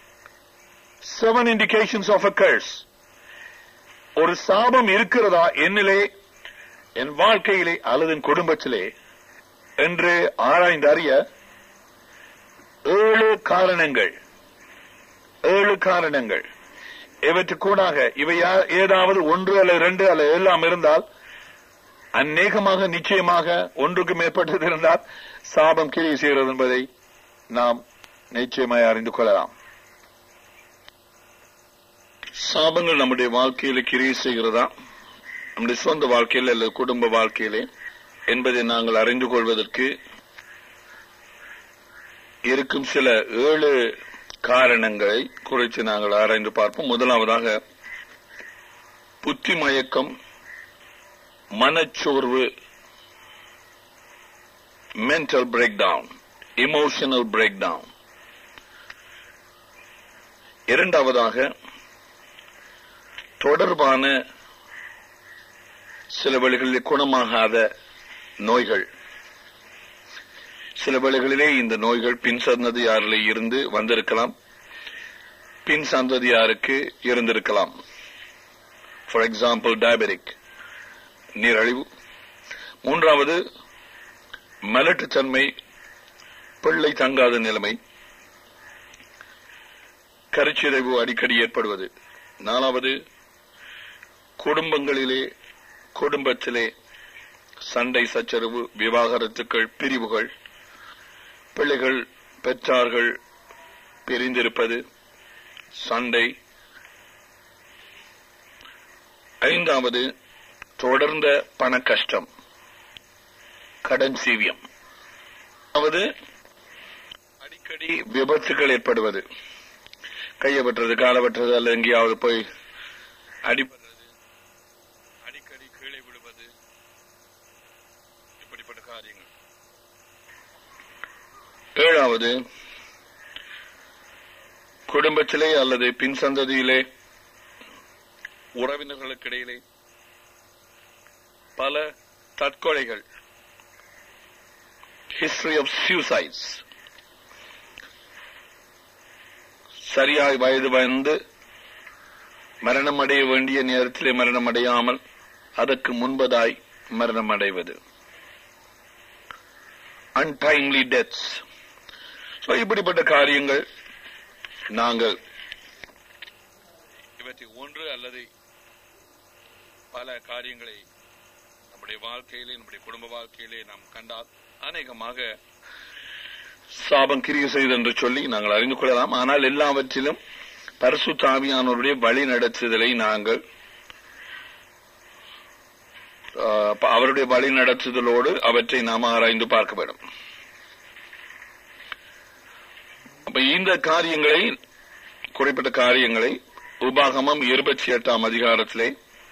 7 indications of a curse. ஒரு சாபம் இருக்கிறதா என்னிலே, என் வாழ்க்கையிலே அல்லது என் குடும்பத்திலே என்று ஆராய்ந்து அறிய 7 காரணங்கள். 7 காரணங்கள். இவற்றுக்கூடாக இவை ஏதாவது 1 அல்லது 2 அல்லது எல்லாம் இருந்தால், அநேகமாக நிச்சயமாக ஒன்றுக்கு மேற்பட்டது இருந்தால் சாபம் கிரியை செய்கிறது என்பதை நாம் நிச்சயமாய் அறிந்து கொள்ளலாம். சாபங்கள் நம்முடைய வாழ்க்கையில கிரியை செய்கிறதா, நம்முடைய சொந்த வாழ்க்கையில் அல்லது குடும்ப வாழ்க்கையிலே என்பதை நாங்கள் அறிந்து கொள்வதற்கு இருக்கும் சில 7 காரணங்களை குறித்து நாங்கள் ஆராய்ந்து பார்ப்போம். முதலாவதாக புத்தி மயக்கம், மனச்சோர்வு, mental breakdown, emotional breakdown. இரண்டாவதாக தொடர்பான சில வேளைகளில் குணமாகாத நோய்கள். சில வேளைகளிலே இந்த நோய்கள் பின் சந்ததியாரிலே இருந்து வந்திருக்கலாம், பின் சந்ததியாருக்கு இருந்திருக்கலாம். ஃபார் எக்ஸாம்பிள் டயபெட்டிக், நீரழிவு. மூன்றாவது மலட்டுத்தன்மை, பிள்ளை தங்காத நிலைமை, கருச்சிதைவு அடிக்கடி ஏற்படுவது. நாலாவது குடும்பத்திலே சண்டை சச்சரவு, விவாகரத்துக்கள், பிரிவுகள், பிள்ளைகள் பெற்றார்கள் பிரிந்திருப்பது, சண்டை. ஐந்தாவது தொடர்ந்த பண கஷ்டம், கடன் சீவியம். அடிக்கடி விபத்துகள் ஏற்படுவது, கையை வெட்டுறது, காலை வெட்டுறது, அல்ல எங்கேயாவது போய் அடிபடுறது, அடிக்கடி கீழே விடுவது, இப்படிப்பட்ட காரியங்கள். ஏழாவது குடும்பத்திலே அல்லது பின் சந்ததியிலே உறவினர்களுக்கு இடையிலே பல தற்கொலைகள், ஹிஸ்டரி ஆஃப் சூசைட்ஸ். சரியாய் வயது வந்து மரணம் அடைய வேண்டிய நேரத்திலே மரணம் அடையாமல் அதற்கு முன்பதாய் மரணம் அடைவது, அன்டைம்லி டெத்ஸ். இப்படிப்பட்ட காரியங்கள் நாங்கள் இவற்றை ஒன்று அல்லது பல காரியங்களை நம்முடைய வாழ்க்கையிலே, நம்முடைய குடும்ப வாழ்க்கையிலே நாம் கண்டால் அநேகமாக சாபம் கிரியை செய்து என்று சொல்லி நாங்கள் அறிந்து கொள்ளலாம். ஆனால் எல்லாவற்றிலும் பரிசுத்த ஆவியானவருடைய வழி நடத்துதலை நாங்கள் அவருடைய வழி நடத்துதலோடு அவற்றை நாம் ஆராய்ந்து பார்க்க வேண்டும். அப்ப இந்த காரியங்களை, குறிப்பிட்ட காரியங்களை உபாகமம் 28ஆம் அதிகாரத்திலே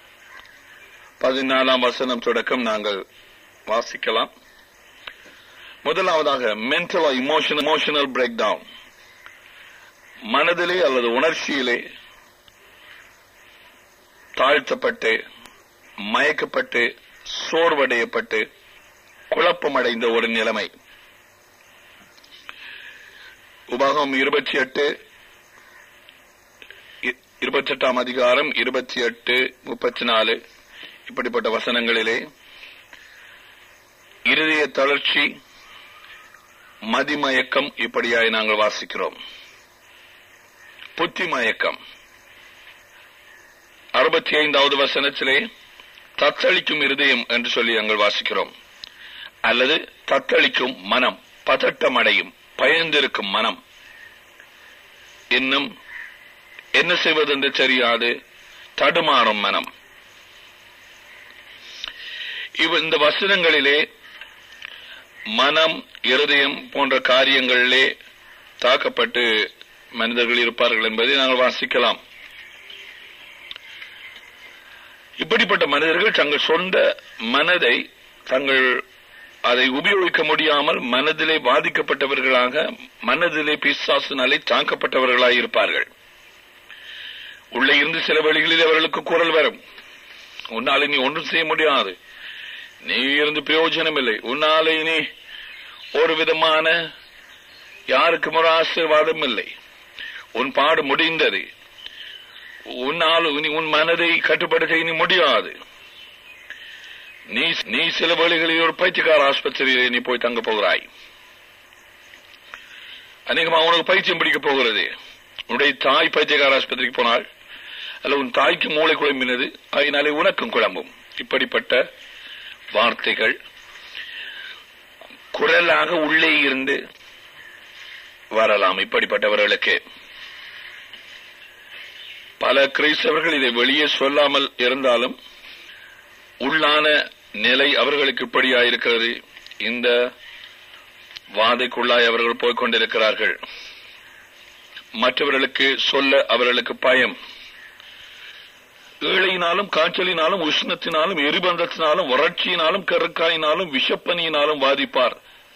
14ஆம் வசனம் தொடக்கம் நாங்கள் வாசிக்கலாம். முதலாவதாக மென்டல் இமோஷனல் பிரேக் டவுன். மனதிலே அல்லது உணர்ச்சியிலே தாழ்த்தப்பட்டு, மயக்கப்பட்டு, சோர்வடையப்பட்டு, குழப்பமடைந்த ஒரு நிலைமை. உபாகமம் 28ஆம் அதிகாரம் 28-34 இப்படிப்பட்ட வசனங்களிலே இருதய தளர்ச்சி, மதிமயக்கம் இப்படியாய் நாங்கள் வாசிக்கிறோம். புத்தி மயக்கம் 65வது வசனத்திலே தத்தளிக்கும் இருதயம் என்று சொல்லி நாங்கள் வாசிக்கிறோம். அல்லது தத்தளிக்கும் மனம், பதட்டமடையும், பயந்திருக்கும் மனம், இன்னும் என்ன செய்வதென்று தெரியாது தடுமாறும் மனம். இந்த வசனங்களிலே மனம், இருதயம் போன்ற காரியங்களிலே தாக்கப்பட்டு மனிதர்கள் இருப்பார்கள் என்பதை நாங்கள் வாசிக்கலாம். இப்படிப்பட்ட மனிதர்கள் தங்கள் சொந்த மனதை அதை உபயோகிக்க முடியாமல் மனதிலே பாதிக்கப்பட்டவர்களாக, மனதிலே பிசாசினாலே தாக்கப்பட்டவர்களாக இருப்பார்கள். உள்ளே இருந்து சில வழிகளில் அவர்களுக்கு குரல் வரும், உன்னாலே நீ ஒன்றும் செய்ய முடியாது, நீ இருந்து பிரயோஜனம் இல்லை, உன்னாலே நீ ஒரு விதமான யாருக்கும் ஒரு ஆசீர்வாதம் இல்லை, உன் பாடு முடிந்தது, உன்னால் உன் மனதை கட்டுப்படுத்த இனி முடியாது, நீ சில வேளைகளில் ஒரு பைத்தியக்கார ஆஸ்பத்திரியிலே நீ போய் தங்க போகிறாய், அநேகமாக உனக்கு பைத்தியம் பிடிக்க போகிறது, உன்னுடைய தாய் பைத்தியக்கார ஆஸ்பத்திரிக்கு போனாள், அல்ல உன் தாய்க்கு மூளை குழம்பினது, அதனாலே உனக்கும் குழம்பும். இப்படிப்பட்ட வார்த்தைகள் குரலாக உள்ளே இருந்து வரலாம். இப்படிப்பட்டவர்களுக்கு பல கிறிஸ்தவர்கள் இதை வெளியே சொல்லாமல் இருந்தாலும் உள்ளான நிலை அவர்களுக்கு இப்படியாயிருக்கிறது. இந்த வாதைக்குள்ளாய் அவர்கள் போய்கொண்டிருக்கிறார்கள். மற்றவர்களுக்கு சொல்ல அவர்களுக்கு பயம். ஏழையினாலும், காய்ச்சலினாலும், உஷ்ணத்தினாலும், எரிபந்தத்தினாலும், வறட்சியினாலும், கருக்காயினாலும், விஷப்பனியினாலும் வாதிப்பார்.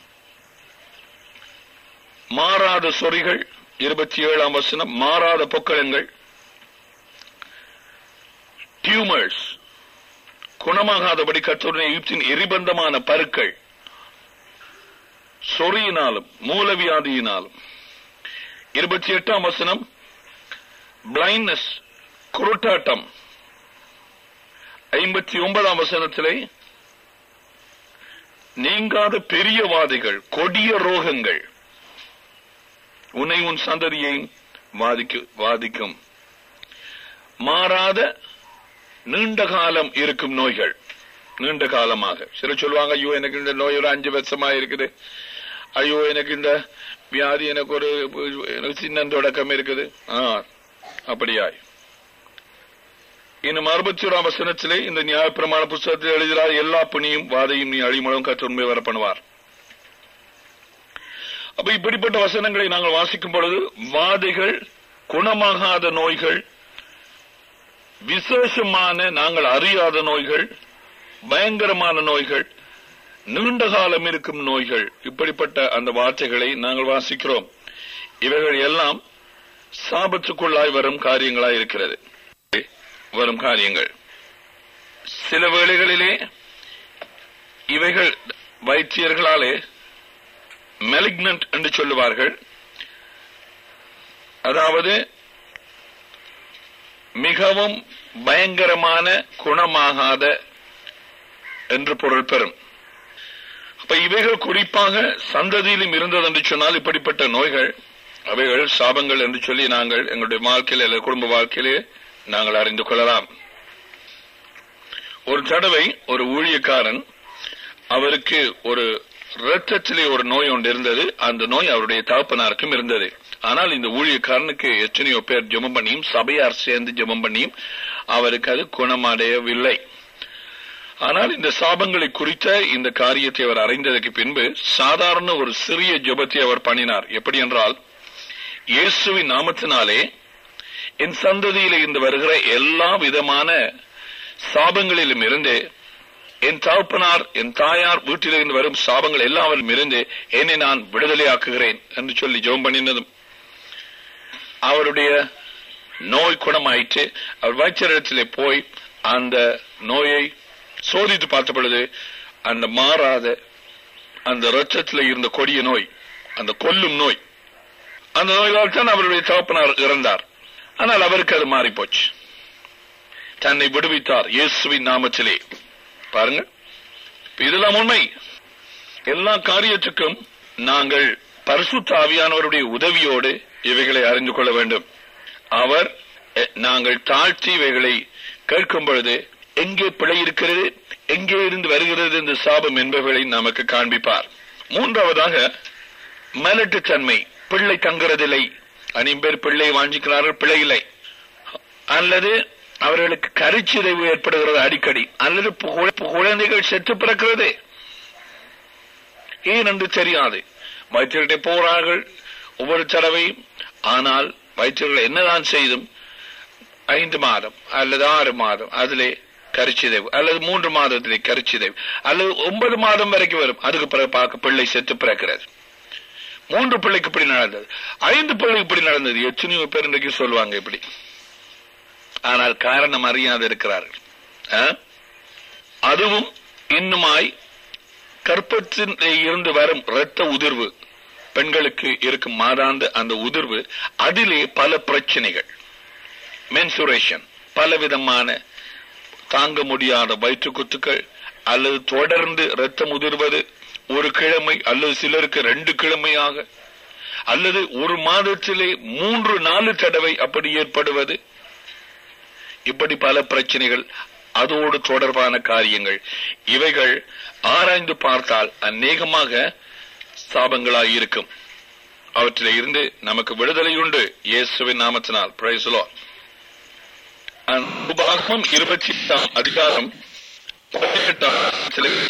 மாறாத சொறிகள், 27ஆம் வசனம், மாறாத பொக்களங்கள், டியூமர்ஸ், குணமாகாதபடி கர்த்தருடைய எகிப்தின் எரிபந்தமான பருக்கள், சொறியினாலும் மூலவியாதியினாலும். 28ஆம் வசனம், பிளைண்ட்னஸ், குருட்டாட்டம். 59ஆம் வசனத்திலே நீங்காத பெரிய வாதைகள், கொடிய ரோகங்கள் உன்னை உன் சந்ததியை வாதிக்கும். மாறாத நீண்ட காலம் இருக்கும் நோய்கள், நீண்ட காலமாக. சில சொல்லுவாங்க, ஐயோ எனக்கு இந்த நோய் ஒரு 5 வருஷமா இருக்குது, ஐயோ எனக்கு இந்த வியாதி எனக்கு ஒரு சின்ன தொடக்கம் இருக்குது. அப்படியாய். இன்னும் 61ஆம் வசனத்திலே இந்த நியாயப்பிரமாண புத்தகத்தில் எழுதுகிறார், எல்லா புனியும் வாதையும் நீ அழிமலும் கர்த்தர் உண்மை வர பண்ணுவார். அப்ப இப்படிப்பட்ட வசனங்களை நாங்கள் வாசிக்கும் பொழுது வாதைகள், குணமாகாத நோய்கள், விசேஷமான நாங்கள் அறியாத நோய்கள், பயங்கரமான நோய்கள், நீண்ட காலம் இருக்கும் நோய்கள், இப்படிப்பட்ட அந்த வார்த்தைகளை நாங்கள் வாசிக்கிறோம். இவைகள் எல்லாம் சாபத்துக்குள்ளாய் வரும் காரியங்களாய் இருக்கிறது. வரும் காரியங்கள் சில வேளைகளிலே இவைகள் வைத்தியர்களாலே மெலிக்னன்ட் என்று சொல்லுவார்கள். அதாவது மிகவும் பயங்கரமான, குணமாகாத என்று பொருள் பெறும். அப்ப இவைகள் குறிப்பாக சந்ததியிலும் இருந்தது என்று சொன்னால் இப்படிப்பட்ட நோய்கள் அவைகள் சாபங்கள் என்று சொல்லி நாங்கள் எங்களுடைய வாழ்க்கையில் அல்லது குடும்ப வாழ்க்கையிலே நாங்கள் அறிந்து கொள்ளலாம். ஒரு தடவை ஒரு ஊழியக்காரன், அவருக்கு ஒரு இரத்தத்திலே ஒரு நோய் ஒன்று இருந்தது. அந்த நோய் அவருடைய தகப்பனாருக்கும் இருந்தது. ஆனால் இந்த ஊழியக்காரனுக்கு எத்தனையோ பேர் ஜெபம் பண்ணியும், சபையார் சேர்ந்து ஜெபம் பண்ணியும் அவருக்கு அது குணமடையவில்லை. ஆனால் இந்த சாபங்களை குறித்த இந்த காரியத்தை அவர் அறிந்ததற்கு பின்பு சாதாரண ஒரு சிறிய ஜெபத்தை அவர் பண்ணினார். எப்படி என்றால், இயேசுவின் நாமத்தினாலே என் சந்ததியில இருந்து வருகிற எல்லா விதமான சாபங்களிலும் இருந்து, என் தகப்பனார், என் தாயார் வீட்டிலிருந்து வரும் சாபங்கள் எல்லாவற்றும் இருந்து என்னை நான் விடுதலை ஆக்குகிறேன் என்று சொல்லி ஜெபம் பண்ணினதும் அவருடைய நோய் குணமாயிற்று. அவர் வைத்தியரிடத்திலே போய் அந்த நோயை சோதித்து பார்த்த பொழுது அந்த மாறாத, அந்த இரத்தத்தில் இருந்த கொடிய நோய், அந்த கொல்லும் நோய், அந்த நோயால் தான் அவருடைய தகப்பனார் இறந்தார். ஆனால் அவருக்கு அது மாறி போச்சு. தன்னை விடுவித்தார் இயேசுவின் நாமத்திலே. பாருங்க, இதெல்லாம் உண்மை. எல்லா காரியத்துக்கும் நாங்கள் பரிசுத்த ஆவியானவருடைய உதவியோடு இவைகளை அறிந்து கொள்ள வேண்டும். அவர் நாங்கள் தாழ்த்தி இவைகளை கேட்கும் பொழுது எங்கே பிழை இருக்கிறது, எங்கே இருந்து வருகிறது இந்த சாபம் என்பவர்களை நமக்கு காண்பிப்பார். மூன்றாவதாக மலட்டுத்தன்மை, பிள்ளை தங்குறதில்லை. அனைவரும் பிள்ளை வாஞ்சிக்கிறார்கள், பிள்ளை இல்லை. அல்லது அவர்களுக்கு கருச்சிதைவு ஏற்படுகிறது அடிக்கடி, அல்லது குழந்தைகள் செத்து பிறக்கிறது. ஏன் என்று தெரியாது. வைத்தியர்கிட்ட போறார்கள் ஒவ்வொரு தடவையும். ஆனால் வைத்தியர்கள் என்னதான் செய்தும் 5 மாதம் அல்லது 6 மாதம் அதிலே கருச்சிதைவு, அல்லது 3 மாதத்திலே கருச்சிதைவு, அல்லது 9 மாதம் வரைக்கும் வரும். அதுக்கு பிறகு பார்க்க பிள்ளை செத்து பிறக்கிறது. 3 பிள்ளைக்கு இப்படி நடந்தது, 5 பிள்ளைக்கு இப்படி நடந்தது. எத்தனையோ பேர் இன்றைக்கு சொல்லுவாங்க இப்படி. ஆனால் காரணம் அறியாது இருக்கிறார்கள். அதுவும் இன்னுமாய் கர்ப்பத்தில் இருந்து வரும் இரத்த உதிர்வு, பெண்களுக்கு இருக்கும் மாதாந்த அந்த உதிர்வு, அதிலே பல பிரச்சனைகள், மென்சுரேஷன், பலவிதமான தாங்க முடியாத வயிற்று குத்துக்கள், அல்லது தொடர்ந்து இரத்தம் உதிர்வது, ஒரு கிழமை அல்லது சிலருக்கு 2 கிழமையாக, அல்லது ஒரு மாதத்திலே 3-4 தடவை அப்படி ஏற்படுவது, இப்படி பல பிரச்சனைகள், அதோடு தொடர்பான காரியங்கள். இவைகள் ஆராய்ந்து பார்த்தால் அநேகமாக சாபங்களாய் இருக்கும். அவற்றிலே இருந்து நமக்கு விடுதலை உண்டு இயேசுவின் நாமத்தினால். Praise the lord. உபாகமம் 28 அதிகாரம் 18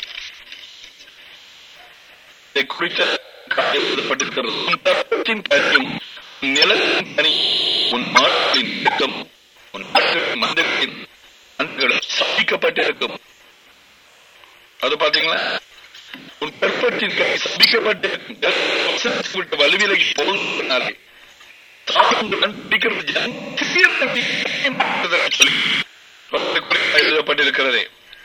குறித்த நிலத்தின் பனி, உன் மாட்டின் இயக்கம், உன் மந்தத்தின் சபிக்கப்பட்டிருக்கும். அது பாத்தீங்களா? உன் கற்பத்தின் கை சபிக்கப்பட்டிருக்கும். வலுவிலகி போனாலே எழுதப்பட்டிருக்கிறதே.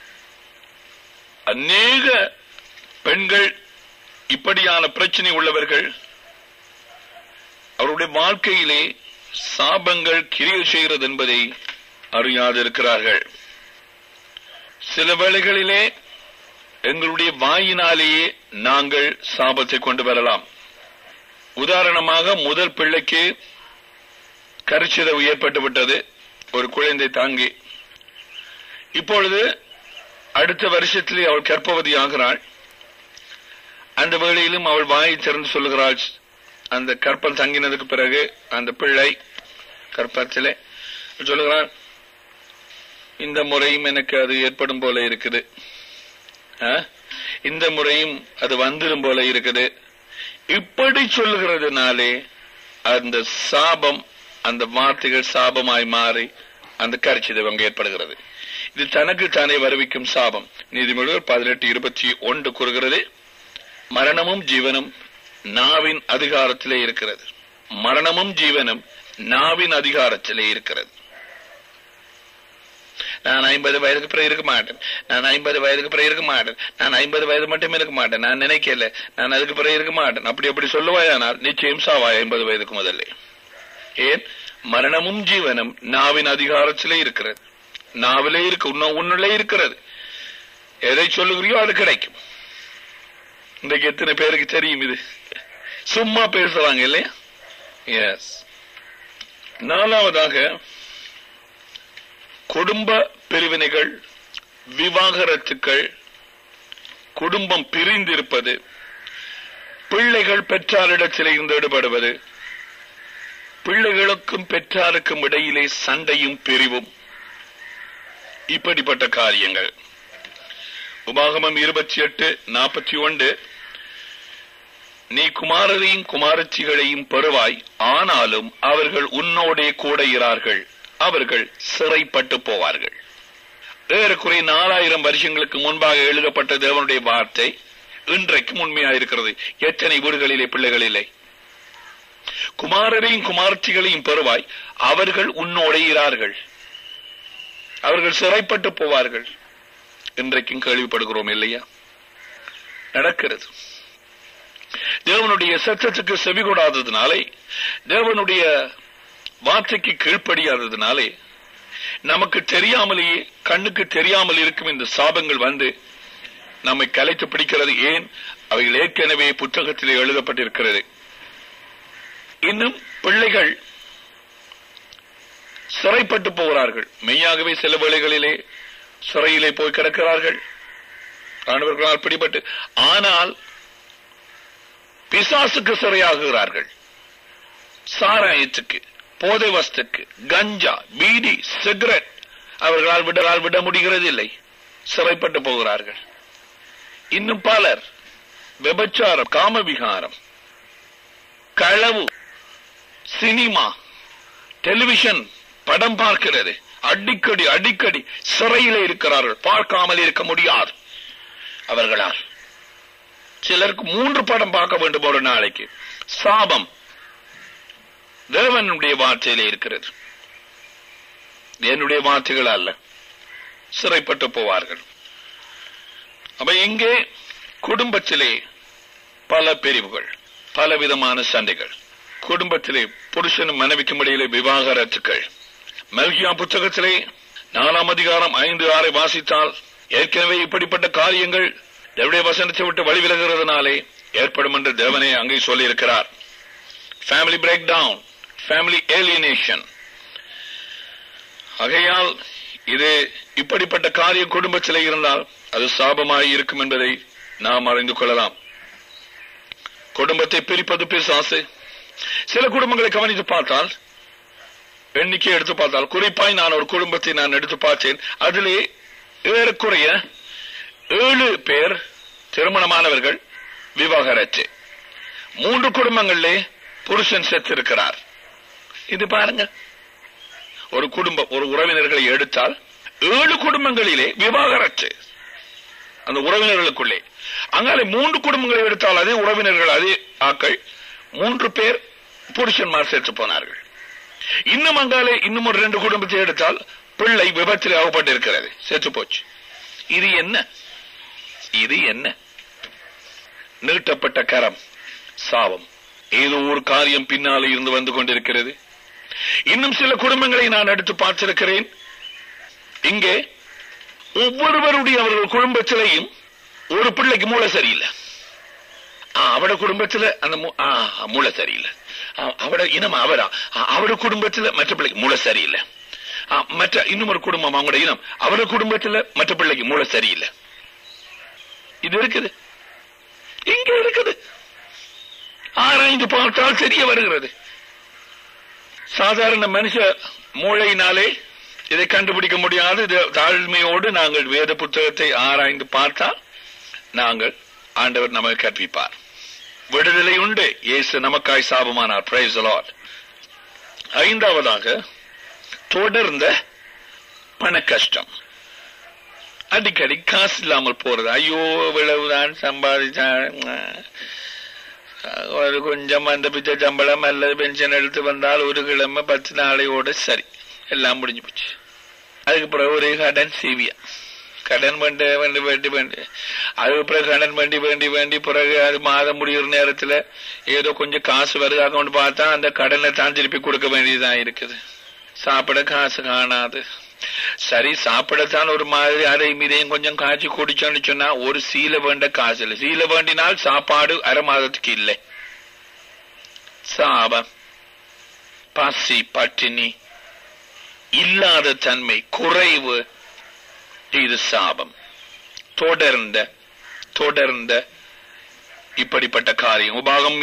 அநேக பெண்கள் இப்படியான பிரச்சனை உள்ளவர்கள் அவருடைய வாழ்க்கையிலே சாபங்கள் கிரியை செய்கிறது என்பதை அறியாதிருக்கிறார்கள். சில வேளைகளிலே எங்களுடைய வாயினாலேயே நாங்கள் சாபத்தை கொண்டு வரலாம். உதாரணமாக, முதல் பிள்ளைக்கு கருச்சிதைவு ஏற்பட்டு விட்டது, ஒரு குழந்தை தாங்கி. இப்பொழுது அடுத்த வருஷத்திலே அவள் கர்ப்பவதி ஆகிறாள். அந்த வேளையிலும் அவள் வாயை திறந்து சொல்லுகிறாள். அந்த கற்பம் தங்கினதுக்கு பிறகு அந்த பிள்ளை கற்பத்திலே சொல்லுகிறாள், இந்த முறையும் எனக்கு அது ஏற்படும் போல இருக்குது, இந்த முறையும் அது வந்துடும் போல இருக்குது. இப்படி சொல்லுகிறதுனாலே அந்த சாபம், அந்த வார்த்தைகள் சாபமாய் மாறி அந்த கருச்சிதைவு அங்கு ஏற்படுகிறது. இது தனக்கு தானே வருவிக்கும் சாபம். நீதிமொழிகள் 18:21 கூறுகிறது, மரணமும் ஜீவனும் நாவின் அதிகாரத்திலே இருக்கிறது. மரணமும் ஜீவனும் நாவின் அதிகாரத்திலே இருக்கிறது. நான் 50 வயதுக்கு பிறகு இருக்க மாட்டேன், நான் 50 வயதுக்கு பிறகு இருக்க மாட்டேன், நான் 50 வயது மட்டுமே இருக்க மாட்டேன், நான் நினைக்கல, நான் அதுக்கு பிறகு இருக்க மாட்டேன். அப்படி சொல்லுவாயானால் நிச்சயம் சாவாய் 50 வயதுக்கு முதல்ல. ஏன்? மரணமும் ஜீவனும் நாவின் அதிகாரத்திலே இருக்கிறது. நாவிலே இருக்கு, உன்னுள்ளே இருக்கிறது. எதை சொல்லுகிறியோ அது கிடைக்கும். இன்றைக்கு எத்தனை பேருக்கு தெரியும் இது? சும்மா பேசுறாங்க இல்லையா? எஸ். 4வதாக குடும்ப பிரிவினைகள், விவாகரத்துக்கள், குடும்பம் பிரிந்திருப்பது, பிள்ளைகள் பெற்றாரிடத்தில் இருந்து ஈடுபடுவது, பிள்ளைகளுக்கும் பெற்றாருக்கும் இடையிலே சண்டையும் பிரிவும், இப்படிப்பட்ட காரியங்கள். உபாகமம் 28:41, நீ குமாரரையும் குமாரச்சிகளையும் பெறுவாய், ஆனாலும் அவர்கள் உன்னோடே கூட இரார்கள், அவர்கள் சிறைப்பட்டு போவார்கள். ஏறக்குறைய 4000 வருஷங்களுக்கு முன்பாக எழுதப்பட்ட தேவனுடைய வார்த்தை இன்றைக்கும் உண்மையாயிருக்கிறது. எத்தனை வீடுகளிலே பிள்ளைகள் இல்லை? குமாரரையும் குமாரச்சிகளையும் பெறுவாய், அவர்கள் உன்னோடே இரார்கள், அவர்கள் சிறைப்பட்டு போவார்கள். இன்றைக்கும் கேள்விப்படுகிறோம் இல்லையா? நடக்கிறது. தேவனுடைய சத்தத்துக்கு செவி கொடாததினாலே, தேவனுடைய வார்த்தைக்கு கீழ்ப்படியாததினாலே, நமக்கு தெரியாமலேயே, கண்ணுக்கு தெரியாமல் இருக்கும் இந்த சாபங்கள் வந்து நம்மை கலைத்து பிடிக்கிறது. ஏன்? அவைகள் ஏற்கனவே புத்தகத்திலே எழுதப்பட்டிருக்கிறது. இன்னும் பிள்ளைகள் சிறைப்பட்டு போகிறார்கள். மெய்யாகவே சில வேளைகளிலே சிறையிலே போய் கிடக்கிறார்கள், ஆண்டவர்களால் பிடிபட்டு. ஆனால் பிசாசுக்கு சிறையாகிறார்கள். சாராயத்துக்கு, போதை வஸ்துக்கு, கஞ்சா, பீடி, சிகரெட் அவர்களால் விட முடிகிறது இல்லை, சிறைப்பட்டு போகிறார்கள். இன்னும் பலர் விபச்சாரம், காமவிகாரம், களவு, சினிமா, டெலிவிஷன் படம் பார்க்கிறது, அடிக்கடி சிறையிலே இருக்கிறார்கள். பார்க்காமல் இருக்க முடியாது அவர்களால். சிலருக்கு 3 படம் பார்க்க வேண்டும் ஒரு நாளைக்கு. சாபம் தேவனுடைய வார்த்தையிலே இருக்கிறது, என்னுடைய வார்த்தைகள் அல்ல. சிறைப்பட்டு போவார்கள். அப்ப இங்கே குடும்பத்திலே பல பிரிவுகள், பலவிதமான சண்டைகள், குடும்பத்திலே புருஷனும் மனைவிக்கும் இடையிலே விவாகரத்துக்கள். மல்கியா புத்தகத்திலே 4ஆம் அதிகாரம் 5-6 வாசித்தால் ஏற்கனவே இப்படிப்பட்ட காரியங்கள் தேவனுடைய வசனத்தை விட்டு வழிவிலகிறதுனாலே ஏற்படும் என்று தேவனே அங்கே சொல்லி இருக்கிறார். Family breakdown, family alienation. ஆகையால் இது இப்படிப்பட்ட காரியம் குடும்பத்திலே இருந்தால் அது சாபமாய் இருக்கும் என்பதை நாம் அறிந்து கொள்ளலாம். குடும்பத்தை பிரிப்பது பிசாசு. சில குடும்பங்களை கவனித்து பார்த்தால், எண்ணிக்கை எடுத்து பார்த்தால், குறிப்பாய் நான் ஒரு குடும்பத்தை நான் எடுத்து பார்த்தேன். அதிலே ஏறக்குறைய 7 பேர் திருமணமானவர்கள், விவாகரத்து. 3 குடும்பங்களிலே புருஷன் செத்திருக்கிறார். இது பாருங்க, ஒரு குடும்பம், ஒரு உறவினர்களை எடுத்தால் 7 குடும்பங்களிலே விவாகரத்து. அந்த உறவினர்களுக்குள்ளே அங்காலே 3 குடும்பங்களை எடுத்தால் அதே உறவினர்கள், அதே ஆக்கள், 3 பேர் புருஷன்மார் செத்து போனார்கள். இன்னும் அங்காலே இன்னும் ஒரு 2 குடும்பத்தை எடுத்தால் பிள்ளை விபத்தில் ஆகப்பட்டிருக்கிறது, செத்து போச்சு. இது என்ன? இது என்ன? நீட்டப்பட்ட கரம், சாபம். ஏதோ ஒரு காரியம் பின்னாலே இருந்து வந்து கொண்டிருக்கிறது. இன்னும் சில குடும்பங்களை நான் எடுத்து பார்த்திருக்கிறேன். இங்கே ஒவ்வொருவருடைய அவர்கள் குடும்பத்திலையும் ஒரு பிள்ளைக்கு மூளை சரியில்லை. அவட குடும்பத்தில் அந்த மூளை சரியில்லை. அவட இனம் அவரா, அவட குடும்பத்தில் மற்ற பிள்ளைக்கு மூளை சரியில்லை. மற்ற இன்னும் ஒரு குடும்பம், அவங்களோட இனம், அவட குடும்பத்தில் மற்ற பிள்ளைக்கு மூளை சரியில்லை. இது இருக்குது, இங்க இருக்குது. ஆராய்ந்து பார்த்தால் தெரிய வருகிறது. சாதாரண மனுஷ மூளையினாலே இதை கண்டுபிடிக்க முடியாது. தாழ்மையோடு நாங்கள் வேத புத்தகத்தை ஆராய்ந்து பார்த்தால் நாங்கள் ஆண்டவர் நமக்கு கற்பிப்பார். விடுதலை உண்டு. இயேசு நமக்காய் சாபமானார். Price the Lord. 5ஆவதாக தொடர்ந்த பண கஷ்டம். அடிக்கடி காசு இல்லாமல் போறது. ஐயோ இவ்வளவுதான் சம்பாதிச்சான், ஒரு கொஞ்சம் அந்த பிச்சை சம்பளம் அல்லது பென்ஷன் எடுத்து வந்தால் ஒரு கிழமை 10 நாளையோட சரி, எல்லாம் முடிஞ்சு போச்சு. அதுக்கு பிறகு ஒரு கடன் சீவியா, கடன் வேண்டி அதுக்கு பிறகு கடன் வேண்டி பிறகு அது மாதம் முடிகிற நேரத்துல ஏதோ கொஞ்சம் காசு வருது அக்கௌண்ட் பார்த்தா அந்த கடனை தான் திருப்பி கொடுக்க வேண்டியதான் இருக்குது. சாப்பிட காசு காணாது. சரி, சாப்பிடத்தான் ஒரு மாதிரி அதையும் இதையும் கொஞ்சம் காய்ச்சி குடிச்சோன்னு சொன்னா ஒரு சீல வேண்ட காசு இல்லை. சீல வேண்டினால் சாப்பாடு அரை மாதத்துக்கு இல்லை. சாபம், பசி, பட்டினி, இல்லாத தன்மை, குறைவு, இது சாபம். தொடர்ந்த இப்படிப்பட்ட காரியம். உபாகம்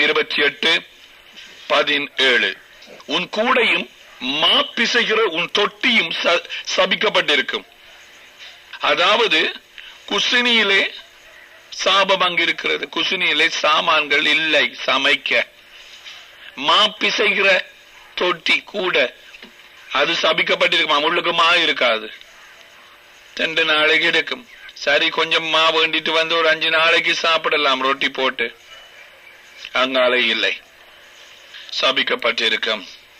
28:17 உன் கூடையும் மாப்பிசைகிற உன் தொட்டியும் சபிக்கப்பட்டிருக்கும். அதாவது குசினியிலே சாபம் அங்கு இருக்கிறது. குசினியிலே சாமான்கள் இல்லை சமைக்க. மாப்பிசைகிற தொட்டி கூட அது சபிக்கப்பட்டிருக்குமா? முள்ளுக்கு மா இருக்காது, 2 நாளைக்கு எடுக்கும். சரி, கொஞ்சம் மா வேண்டிட்டு வந்து ஒரு 5 நாளைக்கு சாப்பிடலாம் ரொட்டி போட்டு. அங்காலே இல்லை, சபிக்கப்பட்டிருக்கும்.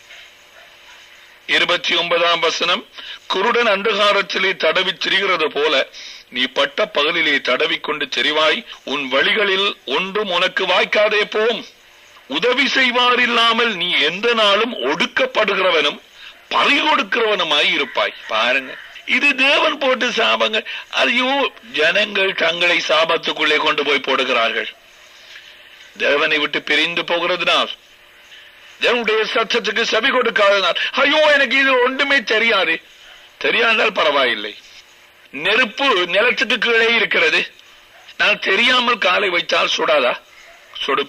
29ஆம் வசனம், குருடன் அந்தகாரத்திலே தடவி திரிகிறது போல நீ பட்ட பகலிலே தடவிக்கொண்டு தெரிவாய். உன் வழிகளில் ஒன்றும் உனக்கு வாய்க்காதே போம். உதவி செய்வார் இல்லாமல் நீ எந்த நாளும் ஒடுக்கப்படுகிறவனும் பறிகொடுக்கிறவனுமாய் இருப்பாய். பாருங்க, இது தேவன் போட்டு சாபங்கள். ஐயோ, ஜனங்கள் தங்களை சாபத்துக்குள்ளே கொண்டு போய் போடுகிறார்கள். தேவனை விட்டு பிரிந்து போகிறதுனால், தேவனுடைய சத்தத்துக்கு செவி கொடுக்காதனால், ஐயோ எனக்கு இது ஒன்றுமே தெரியாது. தெரியாதால் பரவாயில்லை. நெருப்பு நிலத்துக்கு கீழே இருக்கிறது. நான் தெரியாமல் காலை வைத்தால் சுடாதா? சுடும்.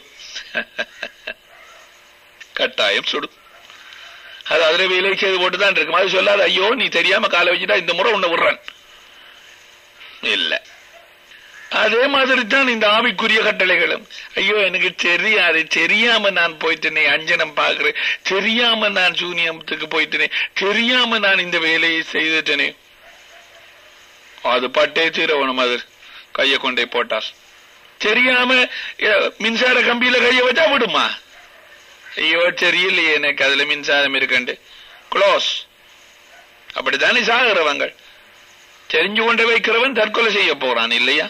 கட்டாயம் சுடும். அது அதிர வேலை செய்து போட்டுதான் இருக்கும். அது சொல்லாது, ஐயோ நீ தெரியாம காலை வச்சுட்டா இந்த முறை உன்னை விடுறேன் இல்ல. அதே மாதிரி தான் இந்த ஆவிக்குரிய கட்டளைகளும். ஐயோ எனக்கு தெரியாது, தெரியாம நான் போயிட்டேனே, அஞ்சனம் பாக்குறேன், தெரியாம நான் சூனியத்துக்கு போயிட்டேனே, தெரியாம நான் இந்த வேலையை செய்துட்டேனே, அது பட்டே தீரவனும். அது கைய கொண்டே போட்டார். தெரியாம மின்சார கம்பியில கைய வச்சா விடுமா? ஐயோ தெரியலையே எனக்கு அதுல மின்சாரம் இருக்கண்டு, க்ளோஸ். அப்படித்தானே சாகிறவங்க. தெரிஞ்சு கொண்டு வைக்கிறவன் தற்கொலை செய்ய போறான் இல்லையா?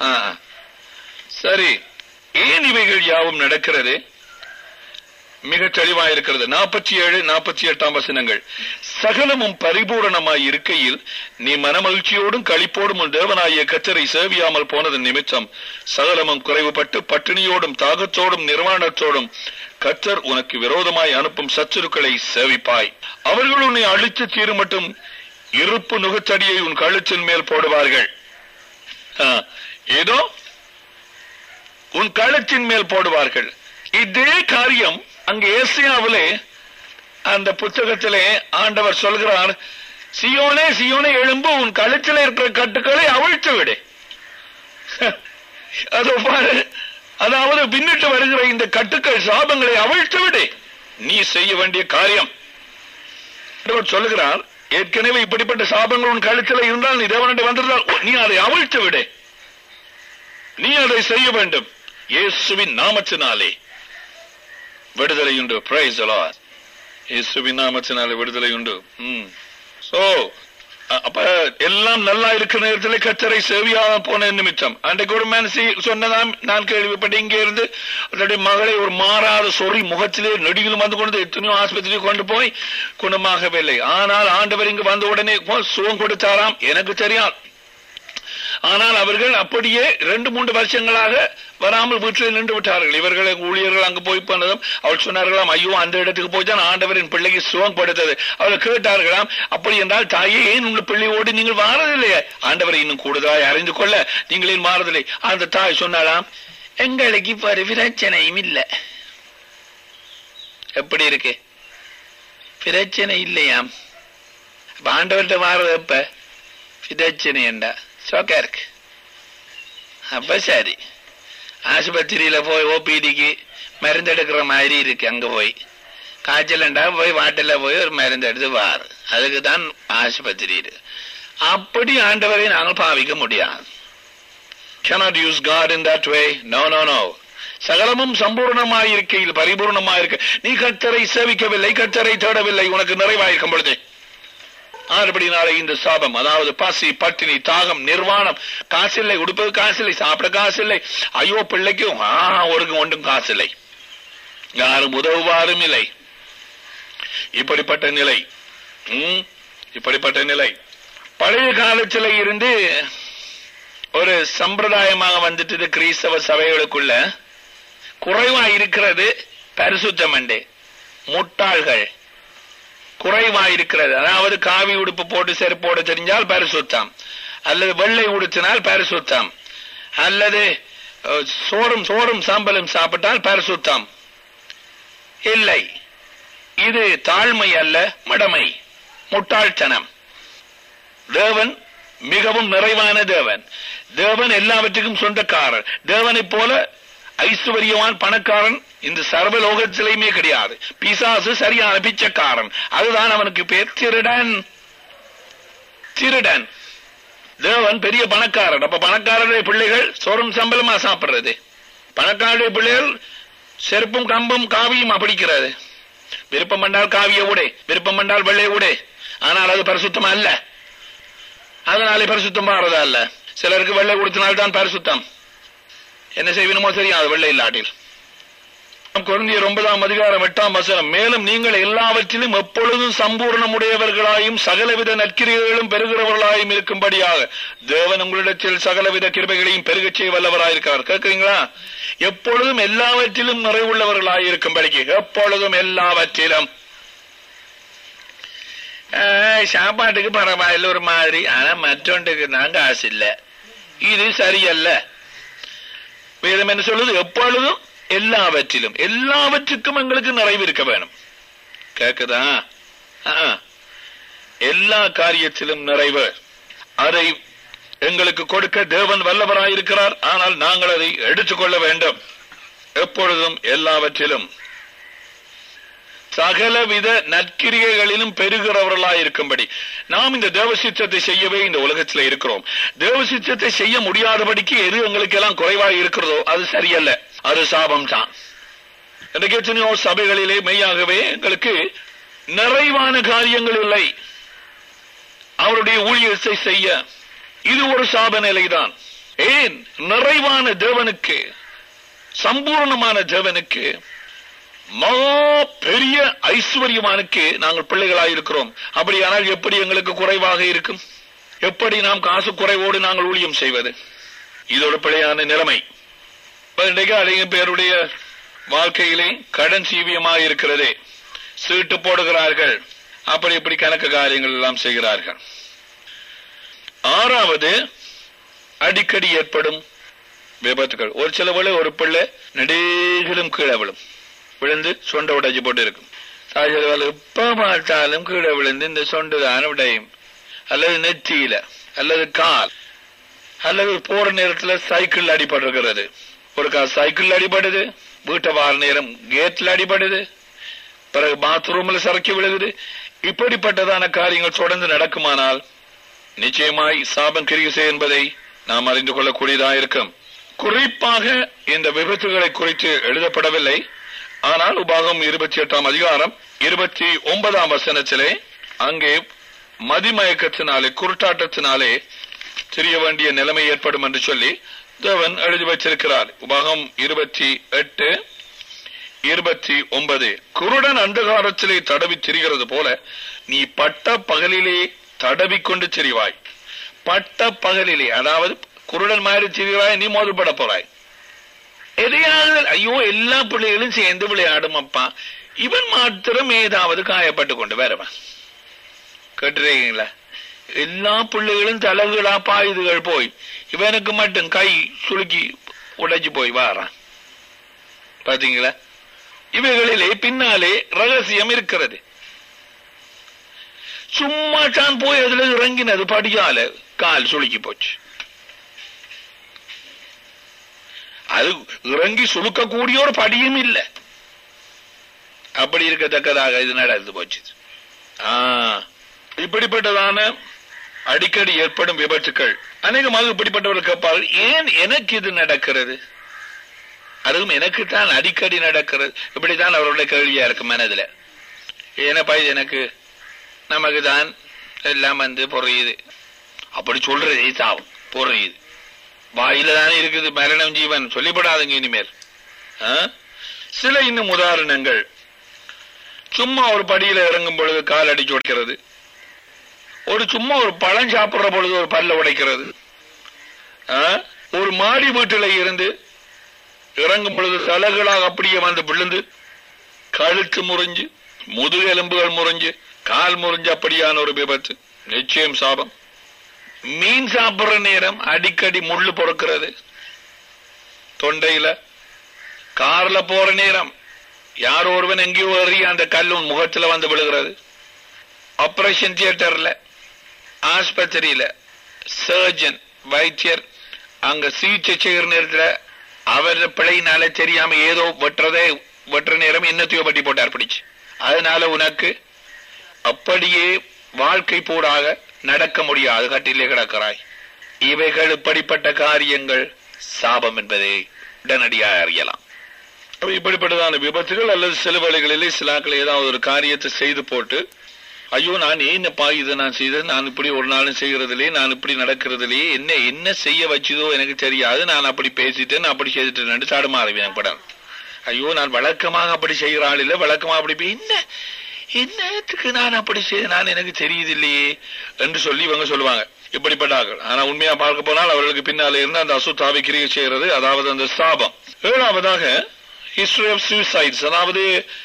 சரி, ஏன் இவைகள் யாவும் நடக்கிறது? மிக தெளிவாயிருக்கிறது. 47, 48 வசனங்கள். சகலமும் பரிபூரணமாய் இருக்கையில் நீ மனமகிழ்ச்சியோடும் களிப்போடும் உன் தேவனாகிய கர்த்தரை சேவியாமல் போனது நிமித்தம் சகலமும் குறைவுபட்டு பட்டினியோடும் தாகத்தோடும் நிர்வாணத்தோடும் கர்த்தர் உனக்கு விரோதமாய் அனுப்பும் சத்துருக்களை சேவிப்பாய். அவர்கள் உன்னை அழித்து தீரும் மட்டும் இருப்பு நுகத்தடியை உன் கழுத்தின் மேல் போடுவார்கள். ஏதோ உன் கழுத்தின் மேல் போடுவார்கள். இதே காரியம் அங்கு ஏசியாவிலே அந்த புத்தகத்திலே ஆண்டவர் சொல்கிறார், சியோனே சியோனே எழும்பு, உன் கழுத்திலே இருக்கிற கட்டுக்களை அவிழ்த்து விடு. அதோ பாரு, அதாவது பின்னிட்டு வருகிற இந்த கட்டுக்கள் சாபங்களை அவிழ்த்து விடு, நீ செய்ய வேண்டிய காரியம் சொல்லுகிறார். ஏற்கனவே இப்படிப்பட்ட சாபங்கள் உன் கழுத்தில் இருந்தால் நீ தேவனுடைய வந்திருந்தால் நீ அதை அவிழ்த்து விடு, நீ அதை செய்ய வேண்டும். இயேசுவின் நாமத்தினாலே விடுதலை உண்டு. Praise the lord. இயேசுவின் நாமத்தினாலே விடுதலை உண்டு. அப்ப எல்லாம் நல்லா இருக்கிற நேரத்தில் கர்த்தரை சேவியாக போன நிமித்தம் அன்றைக்கு ஒரு மனசி சொன்னதாம் நான் கேள்விப்பட்டு, இங்கே இருந்து அவருடைய மகளை ஒரு மாறாத சொறி முகத்திலே நெடியிலும் வந்து கொண்டு எத்தனையோ ஆஸ்பத்திரி கொண்டு போய் குணமாகவில்லை. ஆனால் ஆண்டவர் இங்கு வந்த உடனே சுகம் கொடுத்தாராம். எனக்கு தெரியாது. ஆனால் அவர்கள் அப்படியே 2-3 வருஷங்களாக வராமல் வீட்டில் நின்று விட்டார்கள். இவர்கள் ஊழியர்கள் அங்கு போய் போனதும் அவள் சொன்னார்களாம், ஐயோ அந்த இடத்துக்கு போய்தான் ஆண்டவரின் பிள்ளைக்கு சுகம் கொடுத்தது. அவர்கள் கேட்டார்களாம், அப்படி என்றால் தாயே ஏன் உங்கள் பிள்ளையோடு நீங்கள் மாறதில்லையே? ஆண்டவரை இன்னும் கூடுதலாய் அறிந்து கொள்ள நீங்கள் ஏன் மாறதில்லை? அந்த தாய் சொன்னாலாம், எங்களுக்கு இப்ப ஒரு பிரச்சனையும் இல்லை. எப்படி இருக்கு? பிரச்சனை இல்லையாம். ஆண்டவர்கிட்ட மாறது எப்ப பிரச்சனை என்றா சோக்கா இருக்கு. அப்ப சரி, ஆஸ்பத்திரியில போய் ஓபிடிக்கு மருந்து எடுக்கிற மாதிரி இருக்கு. அங்க போய் காய்ச்சல்ண்டா போய் வாட்டில போய் ஒரு மருந்து எடுத்து வாரு, அதுக்குதான் ஆஸ்பத்திரி இருக்கு. அப்படி ஆண்டவரை நாங்கள் பாவிக்க முடியாது. cannot use God in that way. No no no. சகலமும் சம்பூர்ணமாயிருக்கையில் பரிபூர்ணமாயிருக்க நீ கர்த்தரை சேவிக்கவில்லை, கர்த்தரை தேடவில்லை, உனக்கு நிறைவாயிருக்கும் பொழுது ஆறுபடினாலே இந்த சாபம், அதாவது பசி பட்டினி தாகம் நிர்வாணம், காசில்லை, உடுப்பது காசில்லை, சாப்பிட காசில்லை, ஐயோ பிள்ளைக்கு ஒருக்கும் ஒன்றும் காசில்லை, யாரும் உதவுவாரும் இல்லை. இப்படிப்பட்ட நிலை, இப்படிப்பட்ட நிலை பழைய காலத்தில் இருந்து ஒரு சம்பிரதாயமாக வந்துட்டு கிறிஸ்தவ சபைகளுக்குள்ள குறைவா இருக்கிறது. பரிசுத்தம் அண்டே முட்டாள்கள் குறைவாயிருக்கிறது. அதாவது காவி உடுப்பு போட்டு செருப்போடு தெரிஞ்சால் பரிசுத்தம், அல்லது வெள்ளை உடுத்தினால் பரிசுத்தம், அல்லது சோறும் சாம்பலும் சாப்பிட்டால் பரிசுத்தம் இல்லை. இது தாழ்மை அல்ல, மடமை, முட்டாள்தனம். தேவன் மிகவும் நிறைவான தேவன். தேவன் எல்லாவற்றுக்கும் சொந்தக்காரர். தேவனை போல ஐஸ்வர்யவான் பணக்காரன் இந்த சர்வலோகத்திலேயுமே கிடையாது. பிசாசு சரியான பிச்சைக்காரன். அதுதான் அவனுக்கு பேர் திருடன். திருடன். தேவன் பெரிய பணக்காரன். அப்ப பணக்காரருடைய பிள்ளைகள் சோறும் சம்பளமா சாப்பிடுறது, பணக்காரருடைய பிள்ளைகள் செருப்பும் கம்பும் காவியும் அப்படிக்கிறது. விருப்பம் பண்ணால் காவிய உடை, விருப்பம் பண்ணால் வெள்ளை உடை, ஆனால் அது பரிசுத்தம் அல்ல. அதனாலே பரிசுத்தம் மாறதா அல்ல. சிலருக்கு வெள்ளை கொடுத்தினால்தான் பரிசுத்தம். என்ன செய்வனுமோ தெரியாது வெள்ளை இல்லாட்டில். கொரிந்தியர் 9:8 மேலும் நீங்கள் எல்லாவற்றிலும் எப்பொழுதும் சம்பூர்ணமுடையவர்களாயும் சகலவித நற்கிரியைகளும் பெறுகிறவர்களாயும் இருக்கும்படியாக தேவன் உங்களிடத்தில் சகலவித கிருபைகளையும் பெருகச் செய்ய வல்லவராயிருக்கிறார். கேட்கிறீங்களா? எப்பொழுதும் எல்லாவற்றிலும் நிறைவுள்ளவர்களாயிருக்கும்படிக்கு, எப்பொழுதும் எல்லாவற்றிலும். சாப்பாட்டுக்கு பரவாயில்ல ஒரு மாதிரி, ஆனா மற்றொன்றுக்கு நான் காசு இல்ல, இது சரியல்ல. வேதம் என்ன சொல்லுது? எப்பொழுதும் எல்லாவற்றுக்கும் எங்களுக்கு நிறைவு இருக்க வேணும். கேக்குதா? எல்லா காரியத்திலும் நிறைவு, அதை எங்களுக்கு கொடுக்க தேவன் வல்லவராயிருக்கிறார். ஆனால் நாங்கள் அதை எடுத்துக்கொள்ள வேண்டும். எப்பொழுதும் எல்லாவற்றிலும் சகலவித நற்கிரியைகளிலும் பெருகிறவர்களாயிருக்கும்படி நாம் இந்த தேவசித்தத்தை செய்யவே இந்த உலகத்தில் இருக்கிறோம். தேவசித்தத்தை செய்ய முடியாதபடிக்கு எது எங்களுக்கு எல்லாம் குறைவாக இருக்கிறதோ அது சரியல்ல, அது சாபம் தான். இன்றைக்கு எத்தனையோ சபைகளிலே மெய்யாகவே எங்களுக்கு நிறைவான காரியங்கள் இல்லை அவருடைய ஊழியத்தை செய்ய. இது ஒரு சாப நிலைதான். ஏன்? நிறைவான தேவனுக்கு, சம்பூர்ணமான தேவனுக்கு, மகா பெரிய ஐஸ்வர்யமானுக்கு நாங்கள் பிள்ளைகளாயிருக்கிறோம். அப்படியானால் எப்படி எங்களுக்கு குறைவாக இருக்கும்? எப்படி நாம் காசு குறைவோடு நாங்கள் ஊழியம் செய்வது? இது ஒரு பிழையான நிலைமை. இன்றைக்கு அதிக பேருடைய வாழ்க்கையிலே கடன் சீவியமாக இருக்கிறதே, சீட்டு போடுகிறார்கள், அப்படி இப்படி கணக்கு காரியங்கள் எல்லாம் செய்கிறார்கள். ஆறாவது, அடிக்கடி ஏற்படும் விபத்துகள். ஒரு சில வேளை ஒரு பிள்ளை நெடுகிலும் கீழே விழுந்து சொண்டை உடைச்சு போட்டு இருக்கும். எப்ப பார்த்தாலும் கீழே விழுந்து இந்த சொண்டு தான் உடையும், அல்லது நெத்தியில, அல்லது கால், அல்லது போற நேரத்தில் சைக்கிள் அடிபடுகிறது. ஒரு சைக்கிள் அடிபடுது, வீட்டை வார நேரம் கேட்ல அடிபடுது, பிறகு பாத்ரூம்ல சறுக்கி விழுகுது. இப்படிப்பட்டதான காரியங்கள் தொடர்ந்து நடக்குமானால் நிச்சயமாய் சாபம் கிரியை என்பதை நாம் அறிந்து கொள்ளக்கூடியதாக இருக்கும். குறிப்பாக இந்த விபத்துகளை குறித்து எழுதப்படவில்லை. ஆனால் உபாகம் 28 அதிகாரம் 29 வசனத்திலே அங்கே மதிமயக்கத்தினாலே, குருட்டாட்டத்தினாலே தெரிய வேண்டிய நிலைமை ஏற்படும் என்று சொல்லி தேவன் எழுதி வச்சிருக்கிறார். உபாகம் 28:29, குருடன் அந்தகாரத்திலே தடவி திரிகிறது போல நீ பட்ட பகலிலே தடவி கொண்டு திரிவாய். பட்ட பகலிலே, அதாவது குருடன் மாதிரி திரிவாய், நீ மோதுபட போறாய். எதையாவது ஐயோ எல்லா பிள்ளைகளும் சேர்ந்து விளையாடும் அப்பா, இவன் மாத்திரம் ஏதாவது காயப்பட்டு கொண்டு வரவன். கேட்டுறீங்களா? எல்லா பிள்ளைகளும் தலகுலா பாயுதுகள் போய், இவனுக்கு மட்டும் கை சுளுக்கி உடைச்சு போய் வாரான். பாத்தீங்களா? இவைகளிலே பின்னாலே ரகசியம் இருக்கிறது. சும்மா தான் போய் அதுல இறங்கினது, படியால கால் சுளுக்கி போச்சு. அது இறங்கி சுழுக்கக்கூடிய ஒரு படியும் இல்லை. அப்படி இருக்கத்தக்கதாக இது நடந்து போச்சு. இப்படிப்பட்டதான அடிக்கடி ஏற்படும் விபத்துக்கள் அநேகமாக இப்படிப்பட்டவர்கள் கேட்பார்கள், ஏன் எனக்கு இது நடக்கிறது? அதுவும் எனக்குத்தான் அடிக்கடி நடக்கிறது. இப்படித்தான் அவருடைய கேள்வியா இருக்கு மனதுல. ஏனப்பா இது எனக்கு, நமக்கு தான் எல்லாம் வந்து பொறையுது. அப்படி சொல்றதே சாவும் பொறையுது, வாயில தானே இருக்குது, மரணம் ஜீவன் சொல்லிப்படாதுங்க இனிமேல். சில இன்னும் உதாரணங்கள், சும்மா ஒரு படியில இறங்கும் பொழுது கால் அடிச்சு உடைக்கிறது, சும்மா ஒரு பழம் சாப்பிடுற பொழுது ஒரு பல்ல உடைக்கிறது, ஒரு மாடி வீட்டில இருந்து இறங்கும் பொழுது தலைகளாக அப்படியே வந்து விழுந்து கழுத்து முறிஞ்சு, முதுகெலும்புகள் முறிஞ்சு, கால் முறிஞ்சு, அப்படியான ஒரு விபத்து நிச்சயம் சாபம். மீன் சாப்பிடுற நேரம் அடிக்கடி முள்ளு பொறுக்கிறது தொண்டையில. கார்ல போற நேரம் யாரோ ஒருவன் எங்கேயோ ஏறி அந்த கல்லு முகத்துல வந்து விழுகிறது. ஆபரேஷன் தியேட்டர்ல, ஆஸ்பத்திரியில சர்ஜன் வைத்தியர் அங்க சிகிச்சை செய்கிற நேரத்துல அவர் பிழையினால தெரியாம ஏதோ வெட்டுற நேரம் என்னத்தையோ பட்டி போட்டார் பிடிச்சு. அதனால உனக்கு அப்படியே வாழ்க்கை பூடாக நடக்க முடியாது, கட்டிலே கிடக்கிறாய். இவைகள் இப்படிப்பட்ட காரியங்கள் சாபம் என்பதை உடனடியாக அறியலாம். இப்படிப்பட்டதான விபத்துகள் அல்லது சில வேளைகளிலே சிலாக்கள் ஏதாவது ஒரு காரியத்தை செய்து போட்டு, ஐயோ நான் என்னப்பா இதை நான் செய்தது, நான் இப்படி ஒரு நாளும் செய்யறதுலயே, நான் இப்படி நடக்கிறதுலயே என்ன செய்ய வச்சதோ எனக்கு தெரியாது, நான் அப்படி பேசிட்டேன், அப்படி செய்துட்டேன் சாடுமாறுவேன் படம். ஐயோ நான் வழக்கமாக அப்படி செய்கிற ஆள் இல்லை, வழக்கமாக அப்படி என்னத்துக்கு நான் அப்படி செய்ய, நான் எனக்கு தெரியுது இல்லையே என்று சொல்லி இவங்க சொல்லுவாங்க. இப்படிப்பட்டார்கள். ஆனா உண்மையா பார்க்க போனால் அவர்களுக்கு பின்னாலே இருந்து அந்த அசுத்தாவை கிரியை செய்கிறது, அதாவது அந்த சாபம். ஏழாவதாக ஹிஸ்டரி ஆஃப் சூசைட்ஸ், அதாவது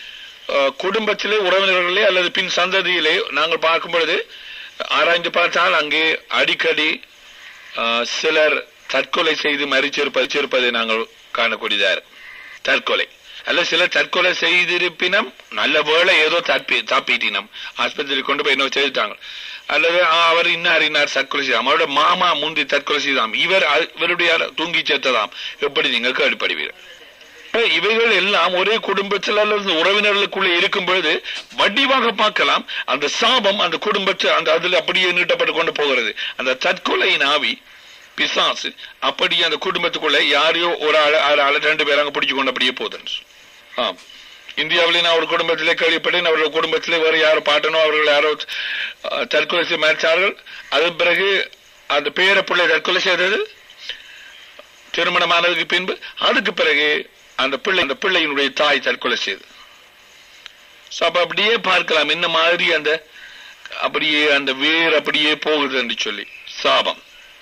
குடும்பத்திலே, உறவினர்களே அல்லது பின் சந்ததியிலே நாங்கள் பார்க்கும் பொழுது ஆராய்ந்து பார்த்தால் அங்கே அடிக்கடி சிலர் தற்கொலை செய்து மறிச்சிருப்பதை நாங்கள் காணக்கூடியதார். தற்கொலை அல்ல, சிலர் தற்கொலை செய்திருப்பினம், நல்ல வேளை ஏதோ தாப்பிட்டினம், ஆஸ்பத்திரி கொண்டு போய் என்ன செய்துட்டாங்க, அல்லது அவர் இன்னார் தற்கொலை செய்தாம், அவரோட மாமா முந்தி தற்கொலை செய்தாம், இவருடைய தூங்கி சேர்த்ததாம், எப்படி நீங்கள் கேள்விப்படுவீர்கள்? இவைகள் எல்லாம் ஒரே குடும்பத்தில் அல்லது உறவினர்களுக்குள்ளே இருக்கும் பொழுது வடிவாக பார்க்கலாம். அந்த சாபம் அந்த குடும்பத்தை அந்த அதுல அப்படியே நீட்டப்பட்டு கொண்டு போகிறது. அந்த தற்கொலையின் ஆவி, பிசாசு அப்படியே அந்த குடும்பத்துக்குள்ள யாரையோ ஒரு ஆள் 2 பேர் அங்க பிடிச்சு கொண்டு அப்படியே போகுது. இந்தியாவிலே நான் ஒரு குடும்பத்திலே கேள்விப்பட்டேன், அவர்கள் குடும்பத்திலே வேறு யாரோ பாட்டனோ அவர்கள் யாரோ தற்கொலை செய்ய மறைச்சார்கள். அதன் பிறகு அந்த பேர பிள்ளை தற்கொலை செய்தது திருமணமானதுக்கு பின்பு. அதுக்கு பிறகு அந்த பிள்ளையினுடைய தாய் தற்கொலை செய்து. அப்படியே பார்க்கலாம் என்ன மாதிரி அந்த அப்படியே அந்த வேர் அப்படியே போகுது என்று சொல்லி சாபம்.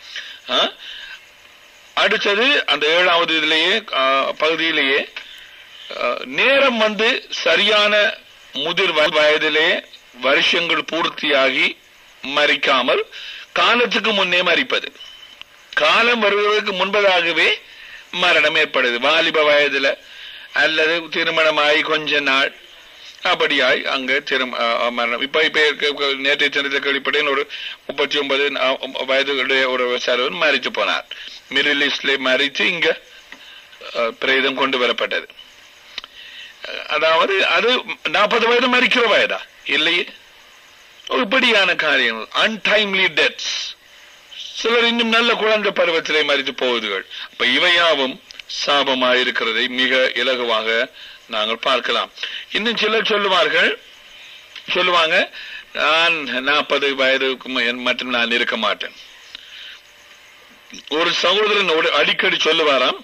அடுத்தது அந்த 7வது இதிலேயே பகுதியிலேயே நேரம் வந்து சரியான முதிர் வயதிலே வருஷங்கள் பூர்த்தியாகி மறிக்காமல் காலத்துக்கு முன்னே மறிப்பது. காலம் வருவதற்கு முன்பதாகவே மரணம் ஏற்படுது. வாலிப வயதுல அல்லது திருமணமாகி கொஞ்ச நாள் அப்படியாய் அங்க மரணம். இப்ப நேற்றைய தினத்தில் கேள்விப்பட்டேன், ஒரு 39 வயதுடைய ஒரு சர்வன் மறித்து போனார். மிடில் ஈஸ்ட்ல மறித்து இங்க பிரேதம் கொண்டு வரப்பட்டது. அதாவது அது 40 வயது மறிக்கிற வயதா இல்லையே. இப்படியான காரியங்கள், அன்டைம்லி டெத்ஸ். சிலர் இன்னும் நல்ல குழந்தை பருவத்திலே மறித்து போவதுகள். அப்ப இவையாவும் சாபமாயிருக்கிறதை மிக இலகுவாக நாங்கள் பார்க்கலாம். இன்னும் சிலர் சொல்லுவாங்க நான் 40 வயதுக்கு மட்டும் நான் இருக்க மாட்டேன். ஒரு சகோதரன் அடிக்கடி சொல்லுவாராம்,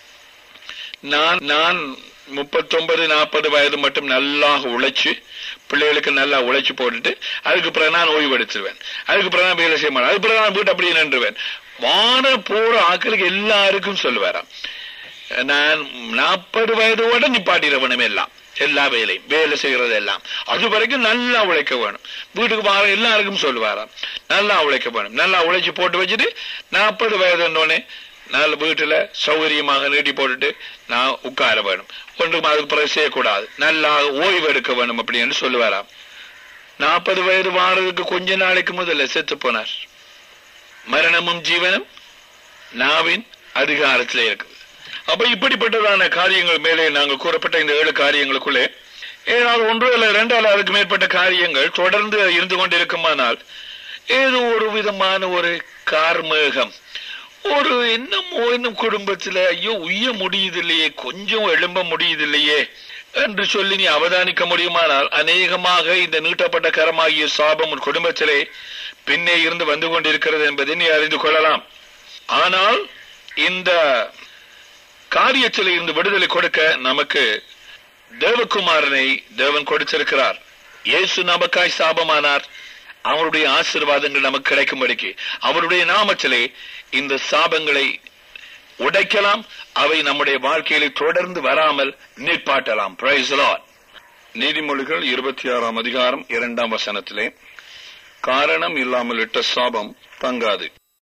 நான் 39-40 வயது மட்டும் நல்லா உழைச்சு பிள்ளைகளுக்கு நல்லா உழைச்சு போட்டுட்டு அதுக்கு பிறகு நான் ஓய்வு எடுத்துருவேன், அதுக்கு பிறகு நான் வேலை செய்ய மாட்டேன், அதுக்கு பிறகு நான் வீட்டு அப்படியே நின்றுவேன். வான போற ஆக்களுக்கு எல்லாருக்கும் சொல்லுவாராம், நான் 40 வயதோட நிப்பாட்டிடுவேன் எல்லாம், எல்லா வேலையும் வேலை செய்யறது எல்லாம், அது வரைக்கும் நல்லா உழைக்க வேணும். வீட்டுக்கு வர எல்லாருக்கும் சொல்லுவாராம், நல்லா உழைக்க வேணும், நல்லா உழைச்சு போட்டு வச்சுட்டு 40 வயதுன்னோடனே நல்ல வீட்டுல சௌகரியமாக நீட்டி போட்டுட்டு நான் உட்கார வேணும், ஒன்றும் அதுக்கு பிறகு செய்யக்கூடாது, நல்லா ஓய்வு எடுக்க வேணும் அப்படின்னு சொல்லுவாராம். 40 வயது வாரதுக்கு கொஞ்ச நாளைக்கு முதல்ல செத்து போனார். மரணமும் ஜீவனும் நாவின் அதிகாரத்திலே இருக்குது. அப்ப இப்படிப்பட்டதான காரியங்கள் மேலே நாங்கள் கூறப்பட்ட இந்த 7 காரியங்களுக்குள்ளே ஏதாவது 1 அல்ல 2 அல்ல அதுக்கு மேற்பட்ட காரியங்கள் தொடர்ந்து இருந்து கொண்டிருக்குமானால் ஏதோ ஒரு விதமான ஒரு கார்மேகம், ஒரு இன்னும் குடும்பத்துல ஐயோ உய்ய முடியுதில்லையே, கொஞ்சம் எழும்ப முடியுதில்லையே என்று சொல்லி நீ அவதானிக்க முடியுமானால் அநேகமாக இந்த நீட்டப்பட்ட கரமாகிய சாபம் உன் குடும்பத்திலே பின்னே இருந்து வந்து கொண்டிருக்கிறது என்பதை நீ அறிந்து கொள்ளலாம். ஆனால் இந்த காரியத்தில் இருந்து விடுதலை கொடுக்க நமக்கு தேவகுமாரனை தேவன் கொடுத்திருக்கிறார். இயேசு நமக்காய் சாபமானார், அவருடைய ஆசீர்வாதங்கள் நமக்கு கிடைக்கும்படிக்கு அவருடைய நாமத்திலே இந்த சாபங்களை உடைக்கலாம், அவை நம்முடைய வாழ்க்கையிலே தொடர்ந்து வராமல் நிற்பாட்டலாம். Price the Lord. நீதிமொழிகள் 26ஆம் அதிகாரம் 2ஆம் வசனத்திலே காரணம் இல்லாமல் இட்ட சாபம் தங்காது.